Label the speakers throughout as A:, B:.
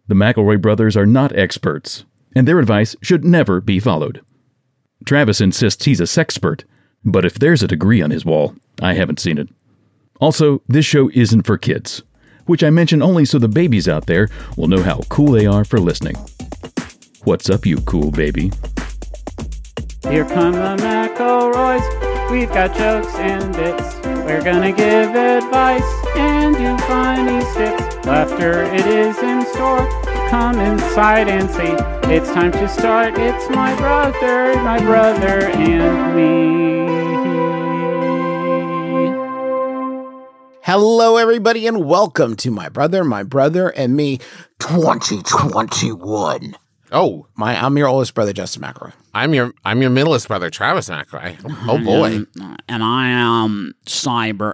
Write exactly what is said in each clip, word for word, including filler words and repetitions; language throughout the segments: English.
A: The McElroy brothers are not experts, and their advice should never be followed. Travis insists he's a sexpert, but if there's a degree on his wall, I haven't seen it. Also, this show isn't for kids, which I mention only so the babies out there will know how cool they are for listening. What's up, you cool baby?
B: Here come the McElroys. We've got jokes and bits. We're gonna give advice and do funny sticks. Laughter, it is in store. Come inside and see. It's time to start. It's my brother, my brother, and me.
C: Hello, everybody, and welcome to My Brother, My Brother, and Me twenty twenty-one.
D: Oh,
C: my! I'm your oldest brother, Justin McElroy.
D: I'm your I'm your middleest brother, Travis McElroy. Oh, oh boy,
B: Um, and I am Cyber,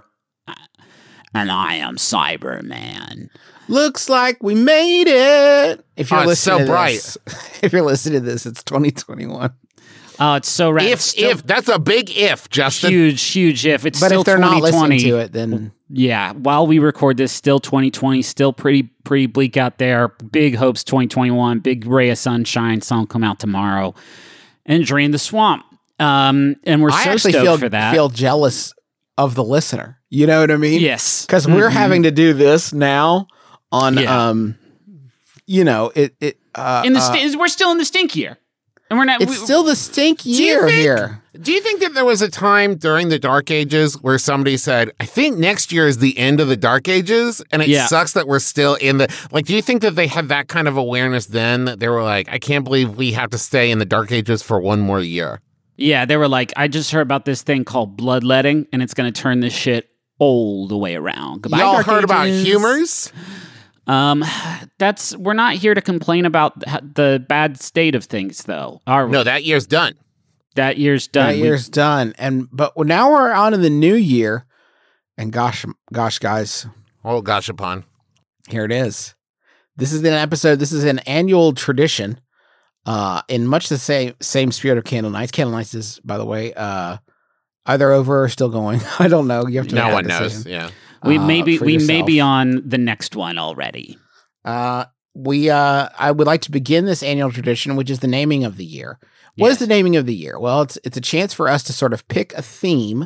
B: and I am Cyberman.
C: Looks like we made it. If you're
D: Oh, it's
C: listening
D: so
C: to
D: bright.
C: this, if you're listening to this, it's twenty twenty-one.
B: Oh, it's so rad.
D: if
B: It's still
D: if that's a big if, Justin.
B: huge, huge if. It's
C: But
B: still
C: if they're not
B: twenty twenty.
C: listening to it, then
B: Yeah, while we record this, still twenty twenty, still pretty pretty bleak out there. Big hopes twenty twenty-one, big ray of sunshine. Song come out tomorrow, and drain the swamp. Um, and we're
C: I
B: so
C: actually
B: stoked
C: feel
B: for that.
C: feel jealous of the listener. You know what I mean?
B: yes,
C: Because we're
B: Mhm.
C: having to do this now on,
B: Yeah.
C: um, you know, it. it uh,
B: in the
C: uh,
B: st- we're still in the stink year, and we're not.
C: it's
B: we,
C: still the stink
D: you
C: year
D: think-
C: here.
D: Do you think that there was a time during the Dark Ages where somebody said, "I think next year is the end of the Dark Ages," and it
B: Yeah.
D: sucks that we're still in the like? Do you think that they had that kind of awareness then? That they were like, "I can't believe we have to stay in the Dark Ages for one more year."
B: yeah, they were like, I just heard about this thing called bloodletting, and it's going to turn this shit all the way around. Goodbye,
D: Y'all
B: Dark
D: heard about
B: Ages.
D: humors?
B: Um, that's we're not here to complain about th- the bad state of things, though. Are we?
D: No, that year's done.
B: That year's done.
C: That
B: We-
C: year's done, and but now we're on in the new year, and gosh, gosh, guys,
D: Oh gosh, upon.
C: here it is. This is an episode. This is an annual tradition, uh, in much the same same spirit of Candle Nights. Candle Nights is, by the way, uh, either over or still going. I don't know. You have to.
D: No
C: make that
D: one knows.
C: decision,
D: Yeah.
B: we
C: uh,
B: may be
C: for
B: we may
C: yourself.
B: be on the next one already.
C: Uh, we uh, I would like to begin this annual tradition, which is the naming of the year. What is
B: Yes.
C: the naming of the year? Well, it's it's a chance for us to sort of pick a theme,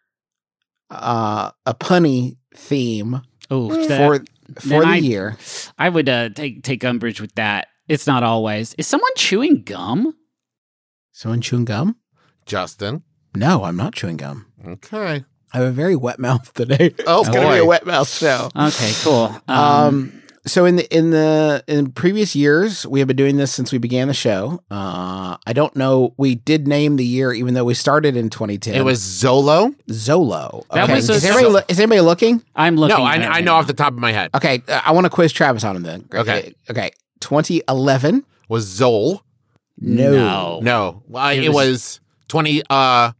C: uh, a punny theme
B: Oh,
C: for for the
B: I-
C: year.
B: I would uh, take take umbrage with that. It's not always. Is someone chewing gum?
C: Someone chewing gum?
D: Justin.
C: No, I'm not chewing gum.
D: Okay.
C: I have a very wet mouth today.
D: Oh,
C: it's gonna be a
D: boy.
C: wet mouth show.
B: Okay, cool. Um,
C: Um, so in the in the in previous years, we have been doing this since we began the show. Uh, I don't know. We did name the year, even though we started in twenty ten.
D: It was Zolo.
C: Zolo.
B: That
C: Okay.
B: was a-
C: is, everybody, lo- is anybody looking?
B: I'm looking.
D: No, I,
B: at
D: I
B: it
D: know
B: now.
D: off the top of my head.
C: Okay, uh, I want to quiz Travis on him then.
D: Okay.
C: Okay. twenty eleven.
D: Was Zol?
C: No.
B: No.
D: No. Well,
B: It
D: it,
B: was-
D: was, twenty. Uh,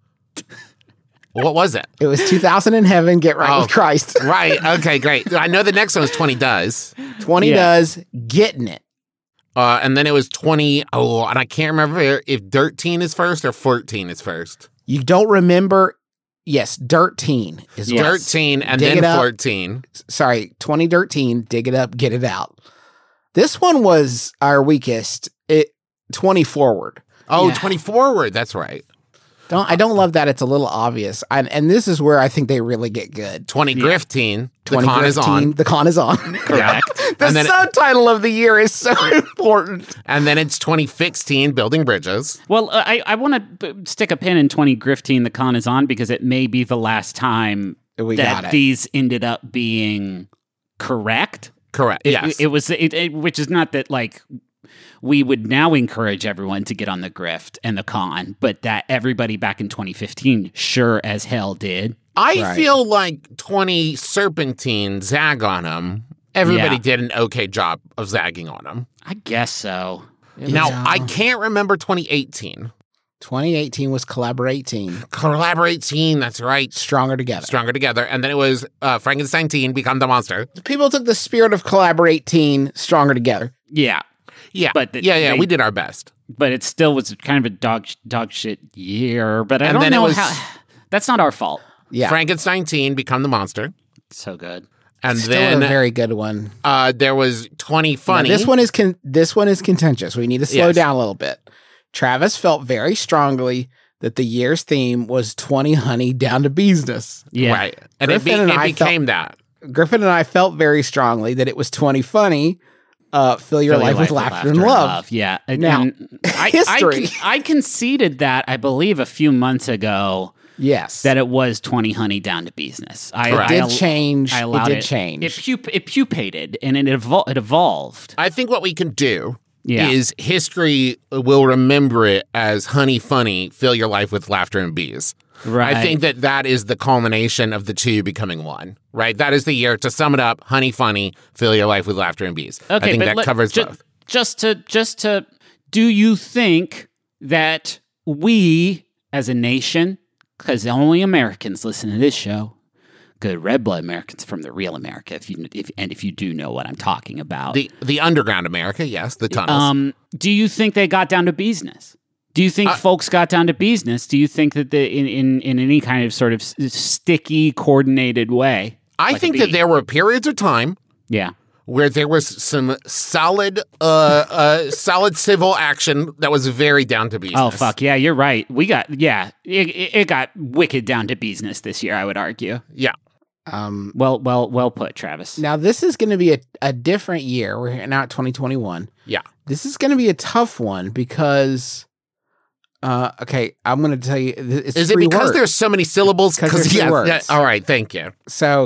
D: what was it?
C: It was two thousand in heaven. Get right
D: Oh.
C: with Christ.
D: Right. Okay. Great. I know the next one is twenty does.
C: twenty
B: Yeah.
C: does getting it.
D: Uh, and then it was twenty. Oh, and I can't remember if thirteen is first or fourteen is first.
C: You don't remember? Yes, dirteen is
B: Yes.
C: what-
D: thirteen and
C: Dig it
D: then
C: up.
D: fourteen.
C: Sorry, twenty thirteen. Dig it up, get it out. This one was our weakest. It twenty forward.
D: Oh,
B: Yeah.
D: twenty forward. That's right.
C: Don't I don't love that it's a little obvious. And, and this is where I think they really get good.
D: twenty
B: Yeah.
D: grifteen. The
C: twenty
D: con is on.
C: The con is on.
B: Correct.
C: the
D: And then-
C: subtitle of the year is so important.
D: And then it's twenty sixteen, building bridges.
B: Well, uh, I, I want to stick a pin in twenty grifteen. The con is on because it may be the last time
C: We got
B: that
C: it.
B: these ended up being correct.
D: Correct.
B: It,
D: yes.
B: it was, it, it, which is not that like we would now encourage everyone to get on the grift and the con, but that everybody back in twenty fifteen sure as hell did.
D: I
C: Right.
D: feel like twenty serpentine zag on him. Everybody
B: Yeah.
D: did an okay job of zagging on him.
B: I guess so.
D: Now,
C: Yeah.
D: I can't remember twenty eighteen.
C: twenty eighteen was collaborating.
D: Collaborate teen, that's right.
C: Stronger together.
D: Stronger together. And then it was uh, Frankenstein teen, become the monster.
C: People took the spirit of collaborate teen stronger together.
B: Yeah,
D: Yeah.
B: But the-
D: yeah, yeah,
B: they-
D: we did our best.
B: but it still was kind of a dog dog shit year. But I
D: And
B: don't
D: then it
B: know
D: was-
B: how. That's not our fault.
C: Yeah.
D: Frankenstein teen, become the monster.
B: So good.
D: And
C: Still
D: then
C: a very good one.
D: uh, there was twenty funny.
C: Now, this one is con- this one is contentious. We need to slow
D: Yes.
C: down a little bit. Travis felt very strongly that the year's theme was twenty honey down to business.
B: Yeah.
D: Right. And it, be-
C: Griffin and
D: it
C: I
D: became that.
C: Griffin and I felt very strongly that it was twenty funny. Uh, fill your
B: Fill
C: life with laughter and love.
B: Yeah. And,
C: Now,
B: and I,
C: history.
B: I, con- I conceded that, I believe, a few months ago
C: Yes,
B: that it was twenty honey down to business. I,
C: it
D: Correct.
C: did
B: I,
C: change.
B: I
C: It
B: allowed
C: did
B: it.
C: change.
B: It, pup- it pupated and it, evol- it evolved.
D: I think what we can do
B: Yeah.
D: is history will remember it as honey funny, fill your life with laughter and bees.
B: Right.
D: I think that that is the culmination of the two becoming one, right? That is the year, to sum it up, honey funny, fill your life with laughter and bees.
B: Okay,
D: I think
B: but
D: that
B: let-
D: covers
B: ju-
D: both.
B: Just to, just to, do you think that we as a nation, because only Americans listen to this show, good red blood Americans from the real America, if you, if, and if you do know what I'm talking about,
D: The the underground America, yes, the tunnels.
B: um, do you think they got down to business? Do you think
D: Uh,
B: folks got down to business? Do you think that the, in, in, in any kind of sort of s- sticky, coordinated way?
D: I
B: like a
D: think that
B: bee?
D: there were periods of time
B: Yeah.
D: where there was some solid, uh, uh, solid civil action that was very down to business.
B: Oh fuck yeah, you're right. We got yeah, it, it it got wicked down to business this year. I would argue.
D: Yeah.
C: um,
B: Well, well, well put, Travis.
C: now this is going to be a, a different year. We're now at twenty twenty-one.
D: Yeah.
C: This is going to be a tough one because, uh, okay, I'm going to tell you. th- It's
D: Is it
C: three
D: because
C: words.
D: there's so many syllables?
C: 'Cause there's three
D: yeah,
C: words.
D: yeah, all right, thank you.
C: So,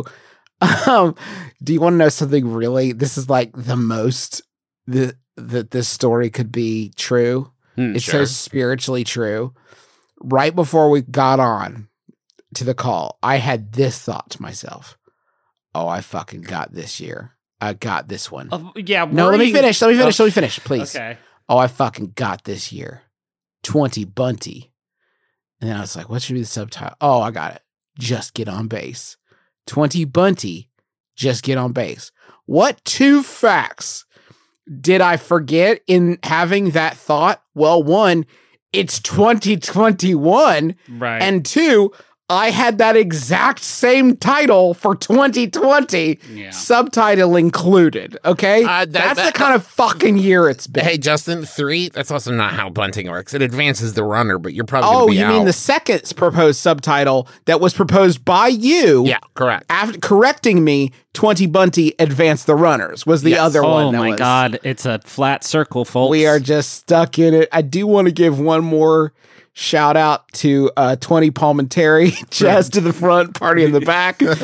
C: um, do you want to know something really? This is like the most that that this story could be true.
B: Hmm,
C: It's
D: sure.
C: so spiritually true. Right before we got on to the call, I had this thought to myself: "Oh, I fucking got this year. I got this one."
B: Uh, yeah.
C: no, let me
B: worrying-
C: finish. Let me finish.
B: Oh,
C: Let me finish, please.
B: Okay.
C: Oh, I fucking got this year. twenty Bunty. And then I was like, what should be the subtitle? Oh, I got it. Just get on base. twenty Bunty. Just get on base. What two facts did I forget in having that thought? Well, one, it's twenty twenty-one.
B: Right.
C: And two, I had that exact same title for twenty twenty,
B: Yeah.
C: subtitle included. Okay,
D: Uh, that-
C: that's
D: that-
C: the kind of fucking year it's been.
D: Hey, Justin, three, that's also not how bunting works. It advances the runner, but you're probably
C: Oh,
D: gonna be
C: you mean
D: out.
C: the second proposed subtitle that was proposed by you?
D: Yeah, correct.
C: After correcting me, twenty Bunty advance the runners was the
D: Yes.
C: other one.
B: oh
C: that
B: my
C: was-
B: god, it's a flat circle, folks.
C: We are just stuck in it. I do want to give one more shout out to uh, twenty Palmentary, Jazz to the front, party in the back.
D: Was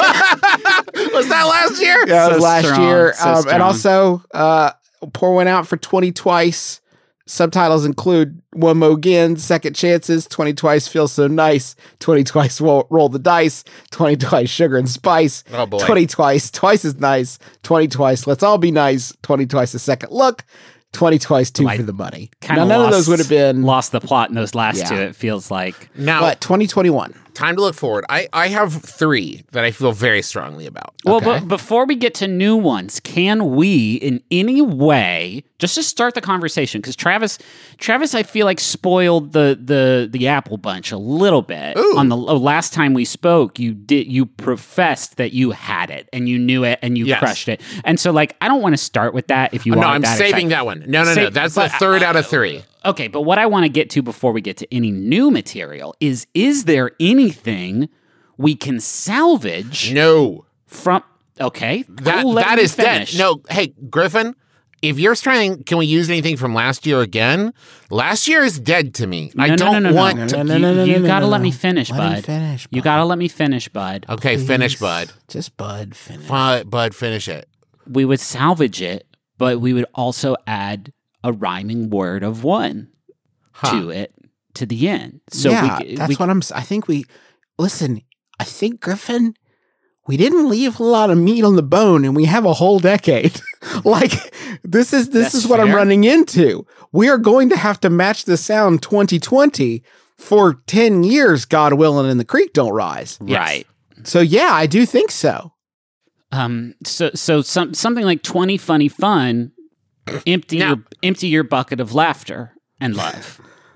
D: that last year?
C: Yeah, it was
B: So
C: last
B: strong,
C: year.
B: so
C: um,
B: strong.
C: and also, uh, pour one out for twenty Twice. Subtitles include One Mo Again, Second Chances, twenty Twice Feels So Nice, twenty Twice Roll, roll the Dice, twenty Twice Sugar and Spice,
D: Oh, boy.
C: twenty Twice Twice is Nice, twenty Twice Let's All Be Nice, twenty Twice A Second Look, twenty Twice Two
B: I
C: for the Money.
B: Kinda
C: Now, none of
B: lost-
C: those would have been,
B: lost the plot in those last
C: Yeah.
B: two. It feels like.
D: Now,
C: but twenty twenty-one.
D: time to look forward. I, I have three that I feel very strongly about.
B: Well,
C: Okay.
B: but before we get to new ones, can we, in any way, just to start the conversation? Because Travis, Travis, I feel like spoiled the the the Apple Bunch a little bit.
D: Ooh.
B: On the oh, last time we spoke, you did you professed that you had it and you knew it and you
D: Yes.
B: crushed it. And so, like, I don't want to start with that. If you
D: No,
B: want,
D: I'm
B: that
D: saving
B: excited.
D: that one. No, no, no.
B: Save-
D: That's
B: but
D: the third out of three.
B: Okay, but what I want to get to before we get to any new material is: is there anything we can salvage
D: No.
B: from? Okay,
D: That
B: cool, let
D: that
B: me
D: is
B: finish.
D: dead. No, hey, Griffin, if you're trying, can we use anything from last year again? Last year is dead to me. I
B: No, no,
D: don't
B: no, no, no.
D: want
C: No,
D: to.
C: no, no,
B: you,
C: no, no,
B: you
C: no,
B: gotta
C: no,
B: let
C: no.
B: me finish,
C: Let
B: bud.
C: him finish,
B: You
C: bud.
B: gotta let me finish, bud.
D: Okay, finish,
C: Please.
D: bud.
C: Just Bud, finish.
D: Bud, Bud, finish it.
B: We would salvage it, but we would also add a rhyming word of one
D: Huh.
B: to it to the end. So
C: yeah,
B: we,
C: that's
B: we,
C: what I'm. s- I think we listen. I think Griffin, we didn't leave a lot of meat on the bone, and we have a whole decade. Like this is this
B: That's
C: is what I'm
B: fair.
C: running into. We are going to have to match the sound twenty twenty for ten years, God willing, and the creek don't rise.
D: Yes.
B: right.
C: So yeah, I do think so.
B: Um. So so some something like twenty funny fun. Empty
D: Now-
B: your empty your bucket of laughter and love.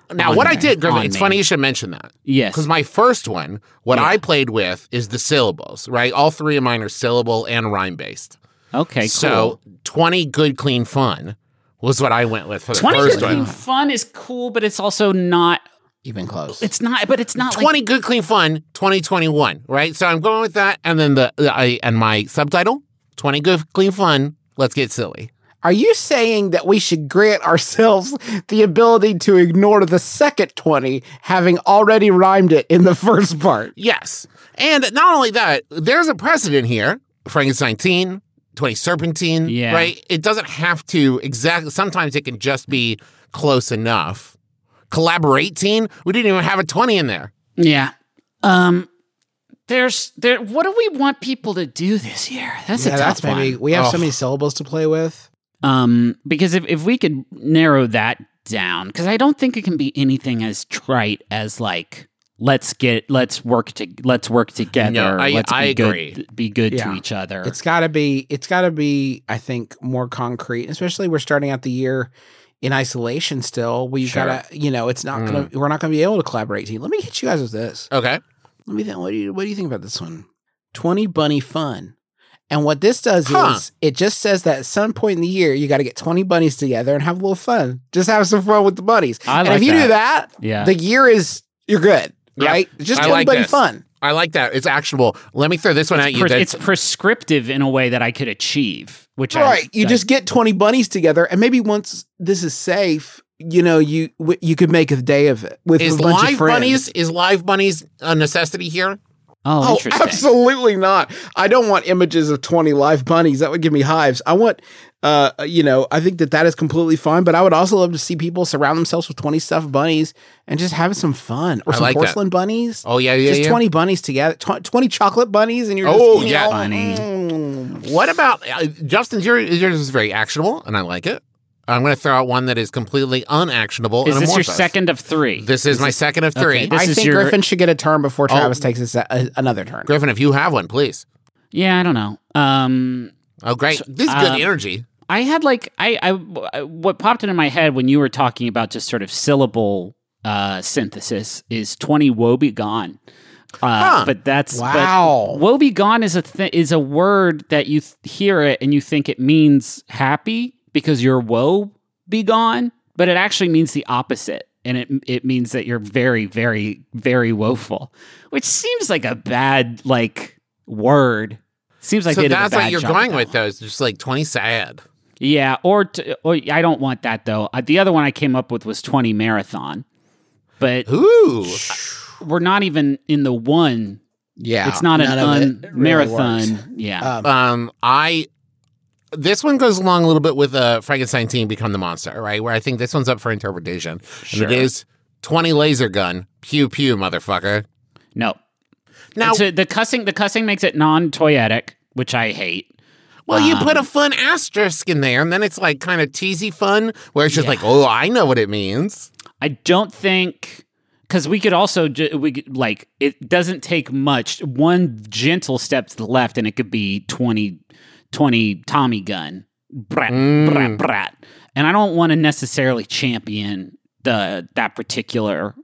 D: Now,
B: on
D: what I
B: there,
D: did, Griffin,
B: on
D: it's
B: me.
D: funny you should mention that.
B: Yes.
D: Because my first one, what
B: Yeah.
D: I played with is the syllables, right? All three of mine are syllable and rhyme based.
B: Okay, cool.
D: So twenty good, clean fun was what I went with for the
B: twenty
D: first
B: good
D: one.
B: clean fun is cool, but it's also not.
C: Even close.
B: It's not. But it's not
D: twenty
B: like
D: good, clean fun, twenty twenty-one, right? So I'm going with that. And then the, the I, and my subtitle, twenty good, clean fun, let's get silly.
C: Are you saying that we should grant ourselves the ability to ignore the second twenty, having already rhymed it in the first part?
D: Yes. And not only that, there's a precedent here. Frankenstein teen, twenty serpentine,
B: Yeah.
D: right? It doesn't have to exactly, sometimes it can just be close enough. Collaborate teen, we didn't even have a twenty in there.
B: yeah. Um, there's there. What do we want people to do this year? That's
C: Yeah,
B: a tough
C: that's maybe
B: one.
C: we have so
D: Oh.
C: many syllables to play with.
B: Um, because if if we could narrow that down, because I don't think it can be anything as trite as like let's get let's work to let's work together.
D: No, I-
B: let's be
D: I
B: good,
D: agree.
B: Be good
C: Yeah.
B: to each other.
C: It's gotta be it's gotta be, I think, more concrete, especially we're starting out the year in isolation still. We
B: Sure.
C: gotta, you know, it's not gonna we're not gonna be able to collaborate. Team. Let me hit you guys with this.
D: Okay.
C: Let me think. What do you what do you think about this one? twenty bunny fun. And what this does
D: Huh.
C: is it just says that at some point in the year you got to get twenty bunnies together and have a little fun. Just have some fun with the bunnies.
B: I
C: and
B: like
C: if you
B: that.
C: do that,
B: Yeah.
C: the year is you're good,
D: Yeah.
C: right? Just
D: I
C: twenty
D: like
C: bunny
D: this.
C: fun.
D: I like that. It's actionable. Let me throw this one at you.
B: Pres-
D: That's-
B: it's prescriptive in a way that I could achieve, which I,
C: Right. You
B: I-
C: just get twenty bunnies together, and maybe once this is safe, you know, you w- you could make a day of it with
D: is
C: a bunch
D: live
C: of friends.
D: bunnies, is live bunnies a necessity here?
B: oh,
C: Oh,
B: interesting.
C: absolutely not. I don't want images of twenty live bunnies. That would give me hives. I want, uh, you know, I think that that is completely fine, but I would also love to see people surround themselves with twenty stuffed bunnies and just have some fun. Or
D: I
C: some
D: like that.
C: porcelain bunnies.
D: Oh, yeah, yeah,
C: Just
D: yeah.
C: twenty bunnies together, tw- twenty chocolate bunnies, and you're
D: Oh,
C: just eating
D: yeah.
C: all-
B: Bunny.
C: Mm.
D: What about, uh, Justin's, yours, yours is very actionable, and I like it. I'm going to throw out one that is completely unactionable.
B: Is
D: and
B: this your
D: amorphous.
B: second of three?
D: This is my second of three.
B: Okay, this
C: I
B: is
C: think
B: your-
C: Griffin should get a turn before Travis
D: Oh.
C: takes a, se- a, another turn.
D: Griffin, if you have one, please.
B: yeah, I don't know. Um,
D: Oh, great. This is good
B: um,
D: energy.
B: I had like I, I what popped into my head when you were talking about just sort of syllable uh, synthesis is twenty woe be gone. Uh,
D: Huh.
B: But that's
C: Wow.
B: But woe be gone is a th- is a word that you th- hear it and you think it means happy because your woe be gone, but it actually means the opposite. And it it means that you're very, very, very woeful, which seems like a bad like word. Seems like
D: So
B: they did a
D: that's
B: bad
D: what you're
B: job
D: going
B: that
D: with,
B: one.
D: though. It's just like twenty sad.
B: Yeah, or, t- or I don't want that though. Uh, the other one I came up with was twenty marathon, but
D: Ooh.
B: we're not even in the one.
C: Yeah.
B: It's not an
C: none of
B: un-
C: it really works.
B: marathon. Yeah,
C: Um,
D: Um, I this one goes along a little bit with uh, Frankenstein Teen Become the Monster, right? Where I think this one's up for interpretation.
B: Sure.
D: And it is twenty laser gun, pew pew, motherfucker.
B: no.
D: Now,
B: So the cussing, the cussing makes it non-toyetic, which I hate.
D: well, you
B: um,
D: put a fun asterisk in there, and then it's like kind of cheesy fun, where it's just
B: Yeah.
D: like, oh, I know what it means.
B: I don't think because we could also ju- we could, like it doesn't take much. One gentle step to the left, and it could be twenty, twenty Tommy gun, brat,
D: Mm.
B: brat, brat. And I don't want to necessarily champion the that particular,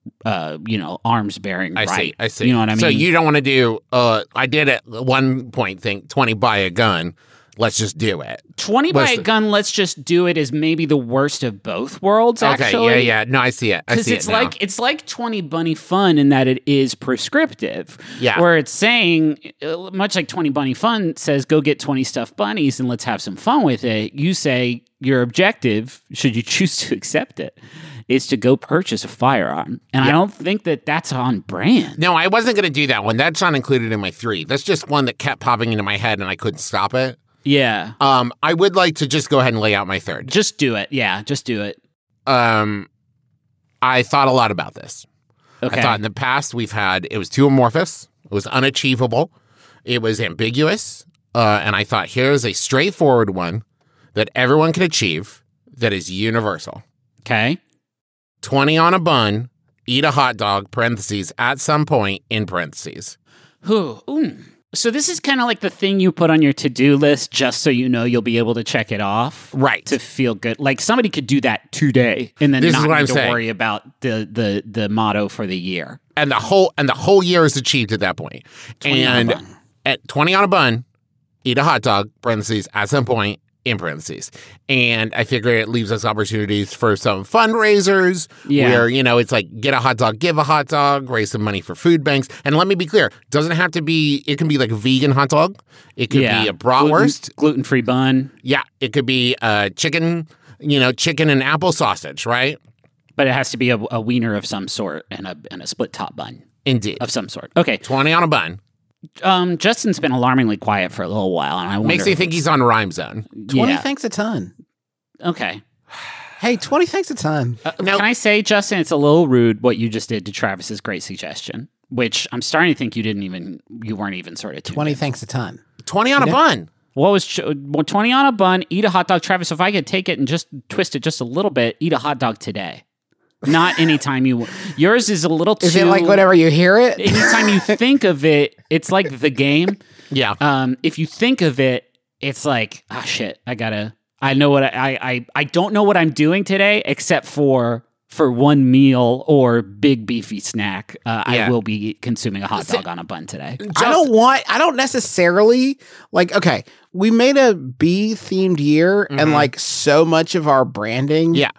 B: uh, you know, arms bearing.
D: I
B: right.
D: see, I see.
B: You know what I mean?
D: So you don't want to do, uh, I did at one point think twenty buy a gun. Let's just do it.
B: twenty by
D: What's
B: a
D: the-
B: gun. Let's just do it. Is maybe the worst of both worlds. Actually,
D: Okay, yeah, yeah. No, I see it. I
B: because
D: see
B: it's
D: it now.
B: like it's like twenty bunny fun in that it is prescriptive.
D: Yeah.
B: Where it's saying, uh, much like twenty bunny fun says, go get twenty stuffed bunnies and let's have some fun with it. You say your objective, should you choose to accept it, is to go purchase a firearm. And I don't think that that's on brand.
D: No, I wasn't going to do that one. That's not included in my three. That's just one that kept popping into my head and I couldn't stop it.
B: Yeah.
D: Um, I would like to just go ahead and lay out my third.
B: Just do it. Yeah. Just do it.
D: Um, I thought a lot about this.
B: Okay.
D: I thought in the past we've had, it was too amorphous. It was unachievable. It was ambiguous. Uh, and I thought here's a straightforward one that everyone can achieve that is universal.
B: Okay.
D: twenty on a bun, eat a hot dog, parentheses, at some point, in parentheses.
B: Who? Ooh. So this is kind of like the thing you put on your to-do list just so you know you'll be able to check it off.
D: Right.
B: To feel good. Like somebody could do that today and then
D: This
B: not
D: is what
B: need
D: I'm
B: to
D: saying.
B: worry about the, the, the motto for the year.
D: And the whole and the whole year is achieved at that point.
B: twenty on a
D: And
B: bun.
D: at twenty on a bun, eat a hot dog, parentheses, at some point, in parentheses. And I figure it leaves us opportunities for some fundraisers
B: Yeah.
D: where, you know, it's like get a hot dog, give a hot dog, raise some money for food banks. And let me be clear, doesn't have to be, it can be like a vegan hot dog. It could
B: Yeah.
D: be a bratwurst.
B: Gluten, gluten-free bun.
D: Yeah. It could be uh, chicken, you know, chicken and apple sausage, right?
B: But it has to be a, a wiener of some sort and a and a split top bun
D: Indeed.
B: of some sort. Okay.
D: twenty on a bun.
B: Um, Justin's been alarmingly quiet for a little while, and I wonder
D: Makes me
B: if
D: think
B: it's-
D: he's on Rhyme Zone.
C: twenty
B: Yeah.
C: thanks a ton.
B: Okay.
C: Hey, twenty thanks a ton.
B: Uh,
D: Now-
B: can I say, Justin, it's a little rude what you just did to Travis's great suggestion, which I'm starting to think you didn't even, you weren't even sort of tuned
C: twenty
B: in.
C: thanks a ton.
D: twenty on a bun.
B: What was ch- well, twenty on a bun, eat a hot dog, Travis? If I could take it and just twist it just a little bit, eat a hot dog today. Not anytime you. Yours is a little too.
C: Is it like whenever you hear it?
B: Anytime you think of it, it's like the game.
D: Yeah.
B: Um, if you think of it, it's like, ah, shit, I gotta. I know what I, I. I don't know what I'm doing today, except for for one meal or big beefy snack. Uh,
D: Yeah.
B: I will be consuming a hot dog on a bun today.
C: I don't want, I don't necessarily like, okay, we made a bee themed year and like so much of our branding
D: Yeah.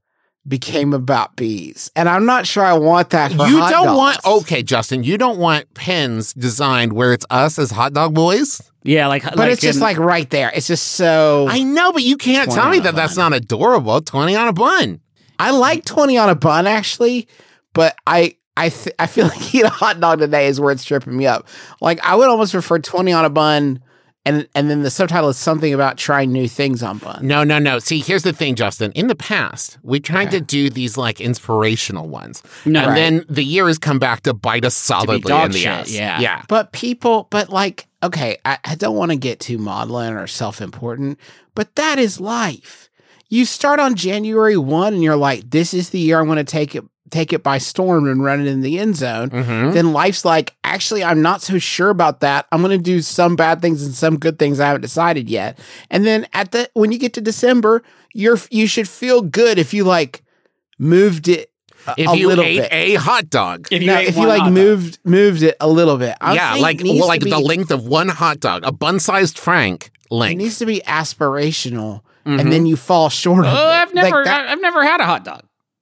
C: became about bees. And I'm not sure I want that for
D: You
C: hot
D: don't
C: dogs.
D: want, okay, Justin, you don't want pens designed where it's us as hot dog boys?
B: Yeah, like,
C: But it's just like right there. It's just so,
D: I know, but you can't tell me
C: twenty on a
D: that that's
C: bun.
D: not adorable. twenty on a bun.
C: I like twenty on a bun actually, but I, I, th- I feel like eat a hot dog today is where it's tripping me up. Like I would almost prefer twenty on a bun. And, and then the subtitle is something about trying new things on bun.
D: No, no, no. See, here's the thing, Justin. In the past, we tried to do these like inspirational ones.
B: No.
D: and
B: Right.
D: then the year has come back to bite us solidly
B: dog
D: in the
B: shit,
D: ass.
B: yeah.
D: Yeah.
C: But people, but like, okay, I, I don't want to get too maudlin or self important, but that is life. You start on January first and you're like, this is the year I'm going to take it, take it by storm and run it in the end zone.
D: Mhm.
C: Then life's like, actually, I'm not so sure about that. I'm going to do some bad things and some good things I haven't decided yet. And then at the, when you get to December, you're, you should feel good if you like moved it a,
D: If
C: a
D: you
C: little
D: ate
C: bit.
D: a hot dog.
B: if you,
C: No,
B: ate
C: if you
B: one
C: like
B: hot dog.
C: moved moved it a little bit, I'm
D: yeah,
C: saying
D: like
C: it needs
D: well,
C: to
D: like
C: be-
D: the length of one hot dog, a bun-sized Frank
C: It
D: length.
C: needs to be aspirational,
D: Mhm.
C: and then you fall short of
B: Oh,
C: it.
B: I've never,
C: Like that-
B: I've never had a hot dog.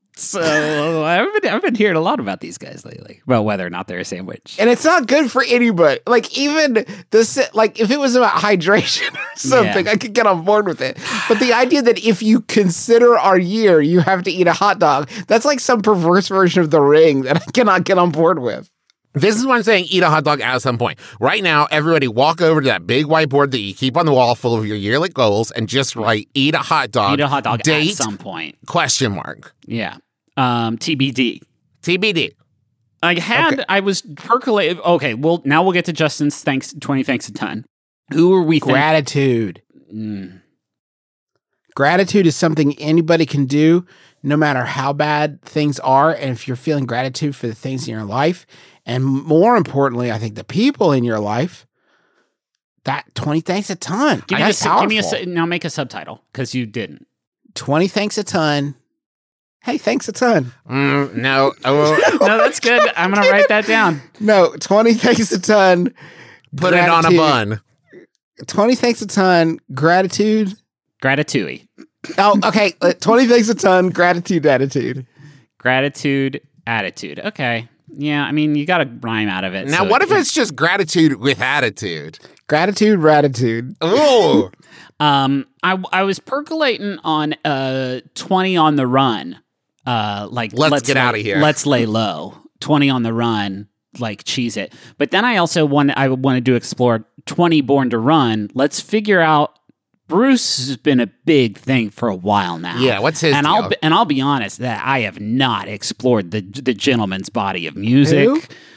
B: So I've been, I've been hearing a lot about these guys lately. Well, whether or not they're a sandwich.
C: and it's not good for anybody. Like even the si- like if it was about hydration or something,
B: Yeah.
C: I could get on board with it. But the idea that if you consider our year, you have to eat a hot dog, that's like some perverse version of the Ring that I cannot get on board with.
D: This is what I'm saying, eat a hot dog at some point. Right now, everybody walk over to that big whiteboard that you keep on the wall full of your yearly goals and just write, eat a hot dog.
B: Eat a hot dog
D: Date,
B: at some point.
D: question mark.
B: Yeah. Um, T B D.
D: T B D.
B: I had,
C: Okay.
B: I was percolating. Okay, well, now we'll get to Justin's thanks, twenty thanks a ton. Who are we thank-
C: Gratitude.
B: Mm.
C: Gratitude is something anybody can do, no matter how bad things are. And if you're feeling gratitude for the things in your life, and more importantly, I think the people in your life, that twenty thanks a ton.
B: Give me,
C: That's
B: a, su- give me a,
C: powerful.
B: su- now make a subtitle, because you didn't.
C: twenty thanks a ton. Hey, thanks a ton.
D: Mm, no. Oh,
B: No, that's good. I'm going to write that down.
C: No, twenty thanks a ton.
D: put it on a
C: Gratitude.
D: bun.
C: twenty thanks a ton. Gratitude.
B: Gratitude.
C: Oh, okay. uh, twenty thanks a ton. Gratitude attitude.
B: Gratitude, attitude. Okay. Yeah, I mean, you got to rhyme out of it.
D: Now,
B: so
D: what if
B: it-
D: it's just gratitude with attitude?
C: Gratitude, gratitude.
D: Oh,
B: Um, I I was percolating on uh twenty on the run. Uh, like
D: Let's get
B: lay-
D: outta here.
B: Let's lay low. Twenty on the run, like cheese it. But then I also want I wanted to explore twenty born to run. Let's figure out. Bruce has been a big thing for a while now.
D: yeah. What's his
B: and
D: deal?
B: I'll be, and I'll be honest that I have not explored the the gentleman's body of music.
C: Who?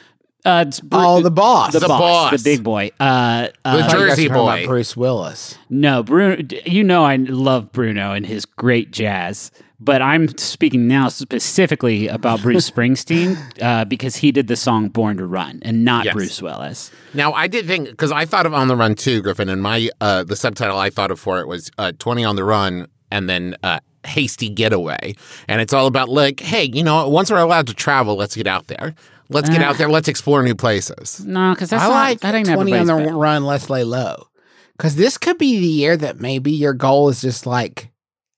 B: Uh, it's Bru-
C: Oh, the boss.
B: the,
D: The
B: boss,
D: boss.
B: the big boy. Uh, uh,
D: The
C: I thought you guys were
D: Jersey
C: talking about
D: boy.
C: Bruce Willis.
B: no, Bruno. You know, I love Bruno and his great jazz. But I'm speaking now specifically about Bruce Springsteen uh, because he did the song "Born to Run" and not
D: Yes.
B: Bruce Willis.
D: Now, I did think, because I thought of On the Run too, Griffin, and my uh, the subtitle I thought of for it was uh, twenty on the Run and then uh, Hasty Getaway. And it's all about, like, hey, you know, once we're allowed to travel, let's get out there. Let's get
B: Uh,
D: out there. Let's explore new places.
B: No, because that's
C: I
B: not,
C: like
B: that ain't
C: twenty on
B: everybody's
C: the
B: bag.
C: run, let's lay low. Because this could be the year that maybe your goal is just like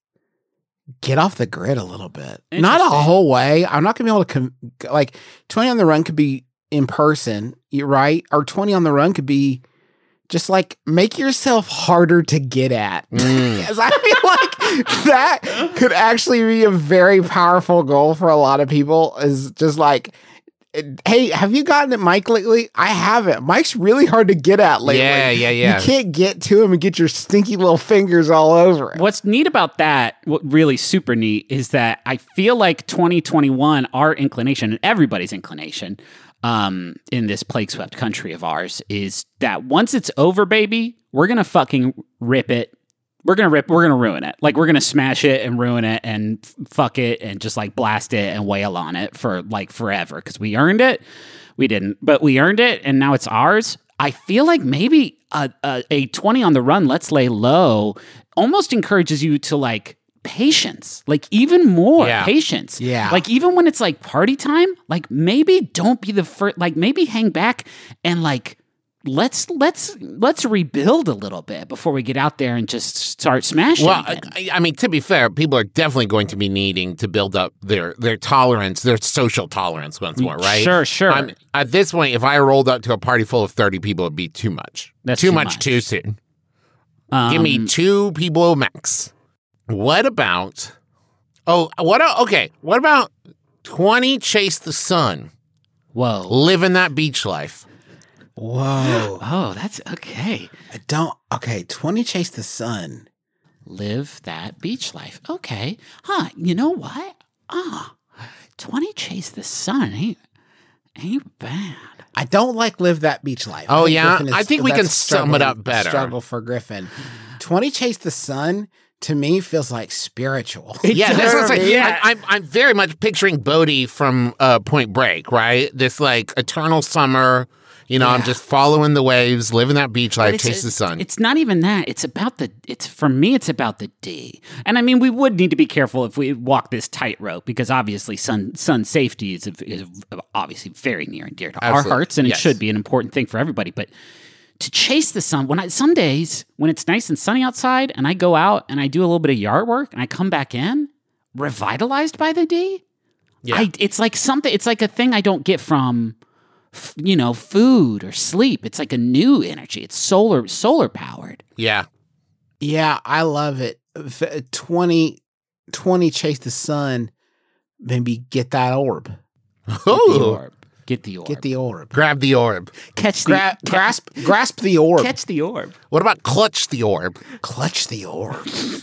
C: get off the grid a little bit. Not a
B: Interesting.
C: whole way. I'm not going to be able to, com- like, twenty on the run could be in person, you right? Or twenty on the run could be just like make yourself harder to get at.
D: Mm.
C: Because I feel like that could actually be a very powerful goal for a lot of people is just like, hey, have you gotten at Mike lately? I haven't. Mike's really hard to get at lately.
D: Yeah, yeah, yeah.
C: You can't get to him and get your stinky little fingers all over it.
B: What's neat about that, what really super neat, is that I feel like twenty twenty-one, our inclination, and everybody's inclination um, in this plague-swept country of ours, is that once it's over, baby, we're going to fucking rip it. We're going to rip, we're going to ruin it. Like, we're going to smash it and ruin it and f- fuck it and just, like, blast it and wail on it for, like, forever. Because we earned it. We didn't, but we earned it, and now it's ours. I feel like maybe a, a, a twenty on the run, let's lay low, almost encourages you to like patience, like even more
D: Yeah.
B: patience.
C: Yeah.
B: Like even when it's like party time, like maybe don't be the first, like maybe hang back and like, let's, let's, let's rebuild a little bit before we get out there and just start smashing.
D: Well,
B: again.
D: I, I mean, to be fair, people are definitely going to be needing to build up their their tolerance, their social tolerance once more, right?
B: Sure, sure.
D: I'm, at this point, if I rolled up to a party full of thirty people, it'd be too much.
B: That's
D: too,
B: too
D: much,
B: much.
D: too soon.
B: Um,
D: Give me two people max. What about? Oh, what? a- Okay, what about twenty Chase the Sun?
B: Whoa.
D: Living that beach life.
C: Whoa.
B: Oh, that's okay.
C: I don't. Okay, twenty Chase the Sun.
B: Live that beach life. Okay. Huh. You know what? Ah, twenty Chase the Sun ain't, ain't bad.
C: I don't like live that beach life.
D: Oh,
C: think
D: yeah?
C: Griffin
D: I think we can
C: that's
D: sum it up
C: struggling-
D: better.
C: Struggle for Griffin. twenty Chase the Sun to me feels like spiritual.
D: Yeah, that's what I'm saying.
B: Yeah.
D: I, I'm, I'm very much picturing Bodhi from uh, Point Break, right? This like eternal summer. You know, I'm
C: Yeah.
D: just following the waves, living that beach
B: But
D: life,
B: it's-
D: chase the sun.
B: It's not even that. It's about the. It's for me. It's about the D. And I mean, we would need to be careful if we walk this tightrope because obviously, sun sun safety is, is obviously very near and dear to
D: Absolutely.
B: our hearts, and
D: Yes.
B: it should be an important thing for everybody. But to chase the sun, when I some days when it's nice and sunny outside, and I go out and I do a little bit of yard work, and I come back in revitalized by the D.
D: Yeah.
B: I, it's like something. It's like a thing I don't get from. f- You know, food or sleep. It's like a new energy. It's solar solar powered.
D: yeah.
C: Yeah, I love it. F- twenty, twenty Chase the Sun. Maybe get that orb.
B: Get the
D: Ooh.
B: orb. Get the orb.
C: Get the orb.
D: Grab the orb.
B: catch the
C: Gra-
B: ca-
C: grasp, grasp the orb.
B: catch the orb.
D: What about clutch the orb?
C: Clutch the orb.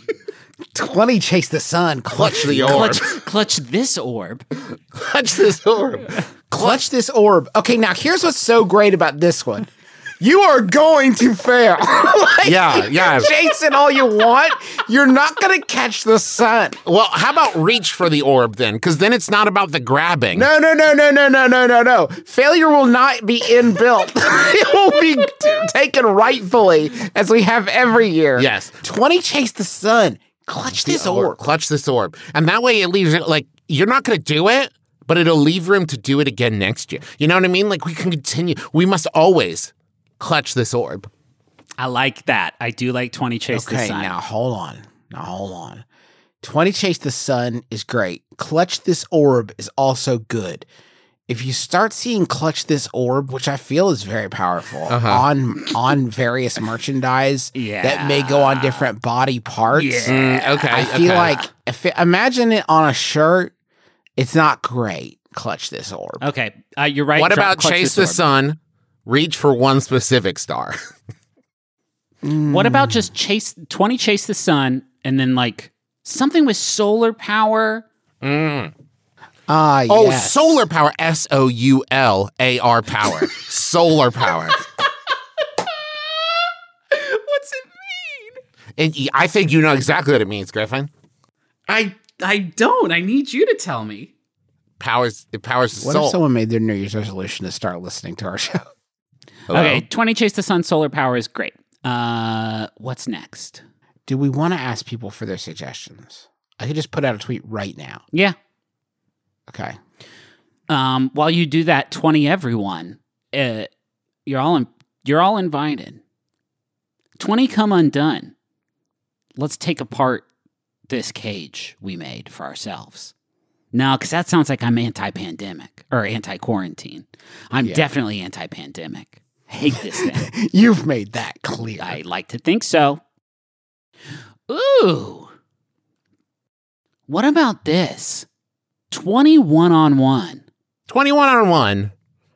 C: twenty Chase the Sun. Clutch,
D: Clutch the orb.
B: Clutch, clutch this orb.
D: Clutch this orb.
C: clutch this orb. Okay, now here's what's so great about this one. You are going to fail. Like,
D: Yeah, yeah.
C: you're chasing all you want. You're not going to catch the sun.
D: Well, how about reach for the orb then? Because then it's not about the grabbing.
C: No, no, no, no, no, no, no, no, no. Failure will not be inbuilt. It will be t- taken rightfully, as we have every year.
D: Yes.
C: twenty Chase the Sun. Clutch this orb.
D: Clutch this orb. And that way it leaves it like you're not going to do it, but it'll leave room to do it again next year. You know what I mean? Like we can continue. We must always clutch this orb.
B: I like that. I do like twenty chase the
C: Okay,
B: sun.
C: now hold on. Now hold on. twenty Chase the Sun is great. Clutch this orb is also good. If you start seeing Clutch this orb, which I feel is very powerful,
D: Uh-huh.
C: on on various merchandise
B: Yeah.
C: that may go on different body parts.
B: Yeah.
D: Mm, okay.
C: I feel
D: okay.
C: like if it, imagine it on a shirt, it's not great. Clutch this orb.
B: Okay, uh, you're right.
D: What
B: Drop-
D: about
B: clutch
D: chase
B: this
D: the
B: orb.
D: sun? Reach for one specific star.
B: What about just chase twenty chase the sun and then like something with solar power?
D: Mm.
C: Ah,
D: Oh,
C: yes.
D: solar power. S O U L A R power. Solar power.
E: What's it mean?
D: And I think you know exactly what it means, Griffin.
E: I I don't. I need you to tell me.
D: Powers. It powers the
C: What
D: soul.
C: if someone made their New Year's resolution to start listening to our show?
D: Hello?
B: Okay, twenty Chase the Sun solar power is great. Uh, what's next?
C: Do we want to ask people for their suggestions? I could just put out a tweet right now.
B: Yeah.
C: Okay.
B: Um, while you do that, twenty everyone, uh, you're all in, you're all invited. twenty come undone. Let's take apart this cage we made for ourselves. No, because that sounds like I'm anti-pandemic or anti-quarantine. I'm
C: Yeah.
B: definitely anti-pandemic. Hate this thing.
C: You've made that clear.
B: I like to think so. Ooh. What about this? twenty one-on-one.
D: twenty-one on one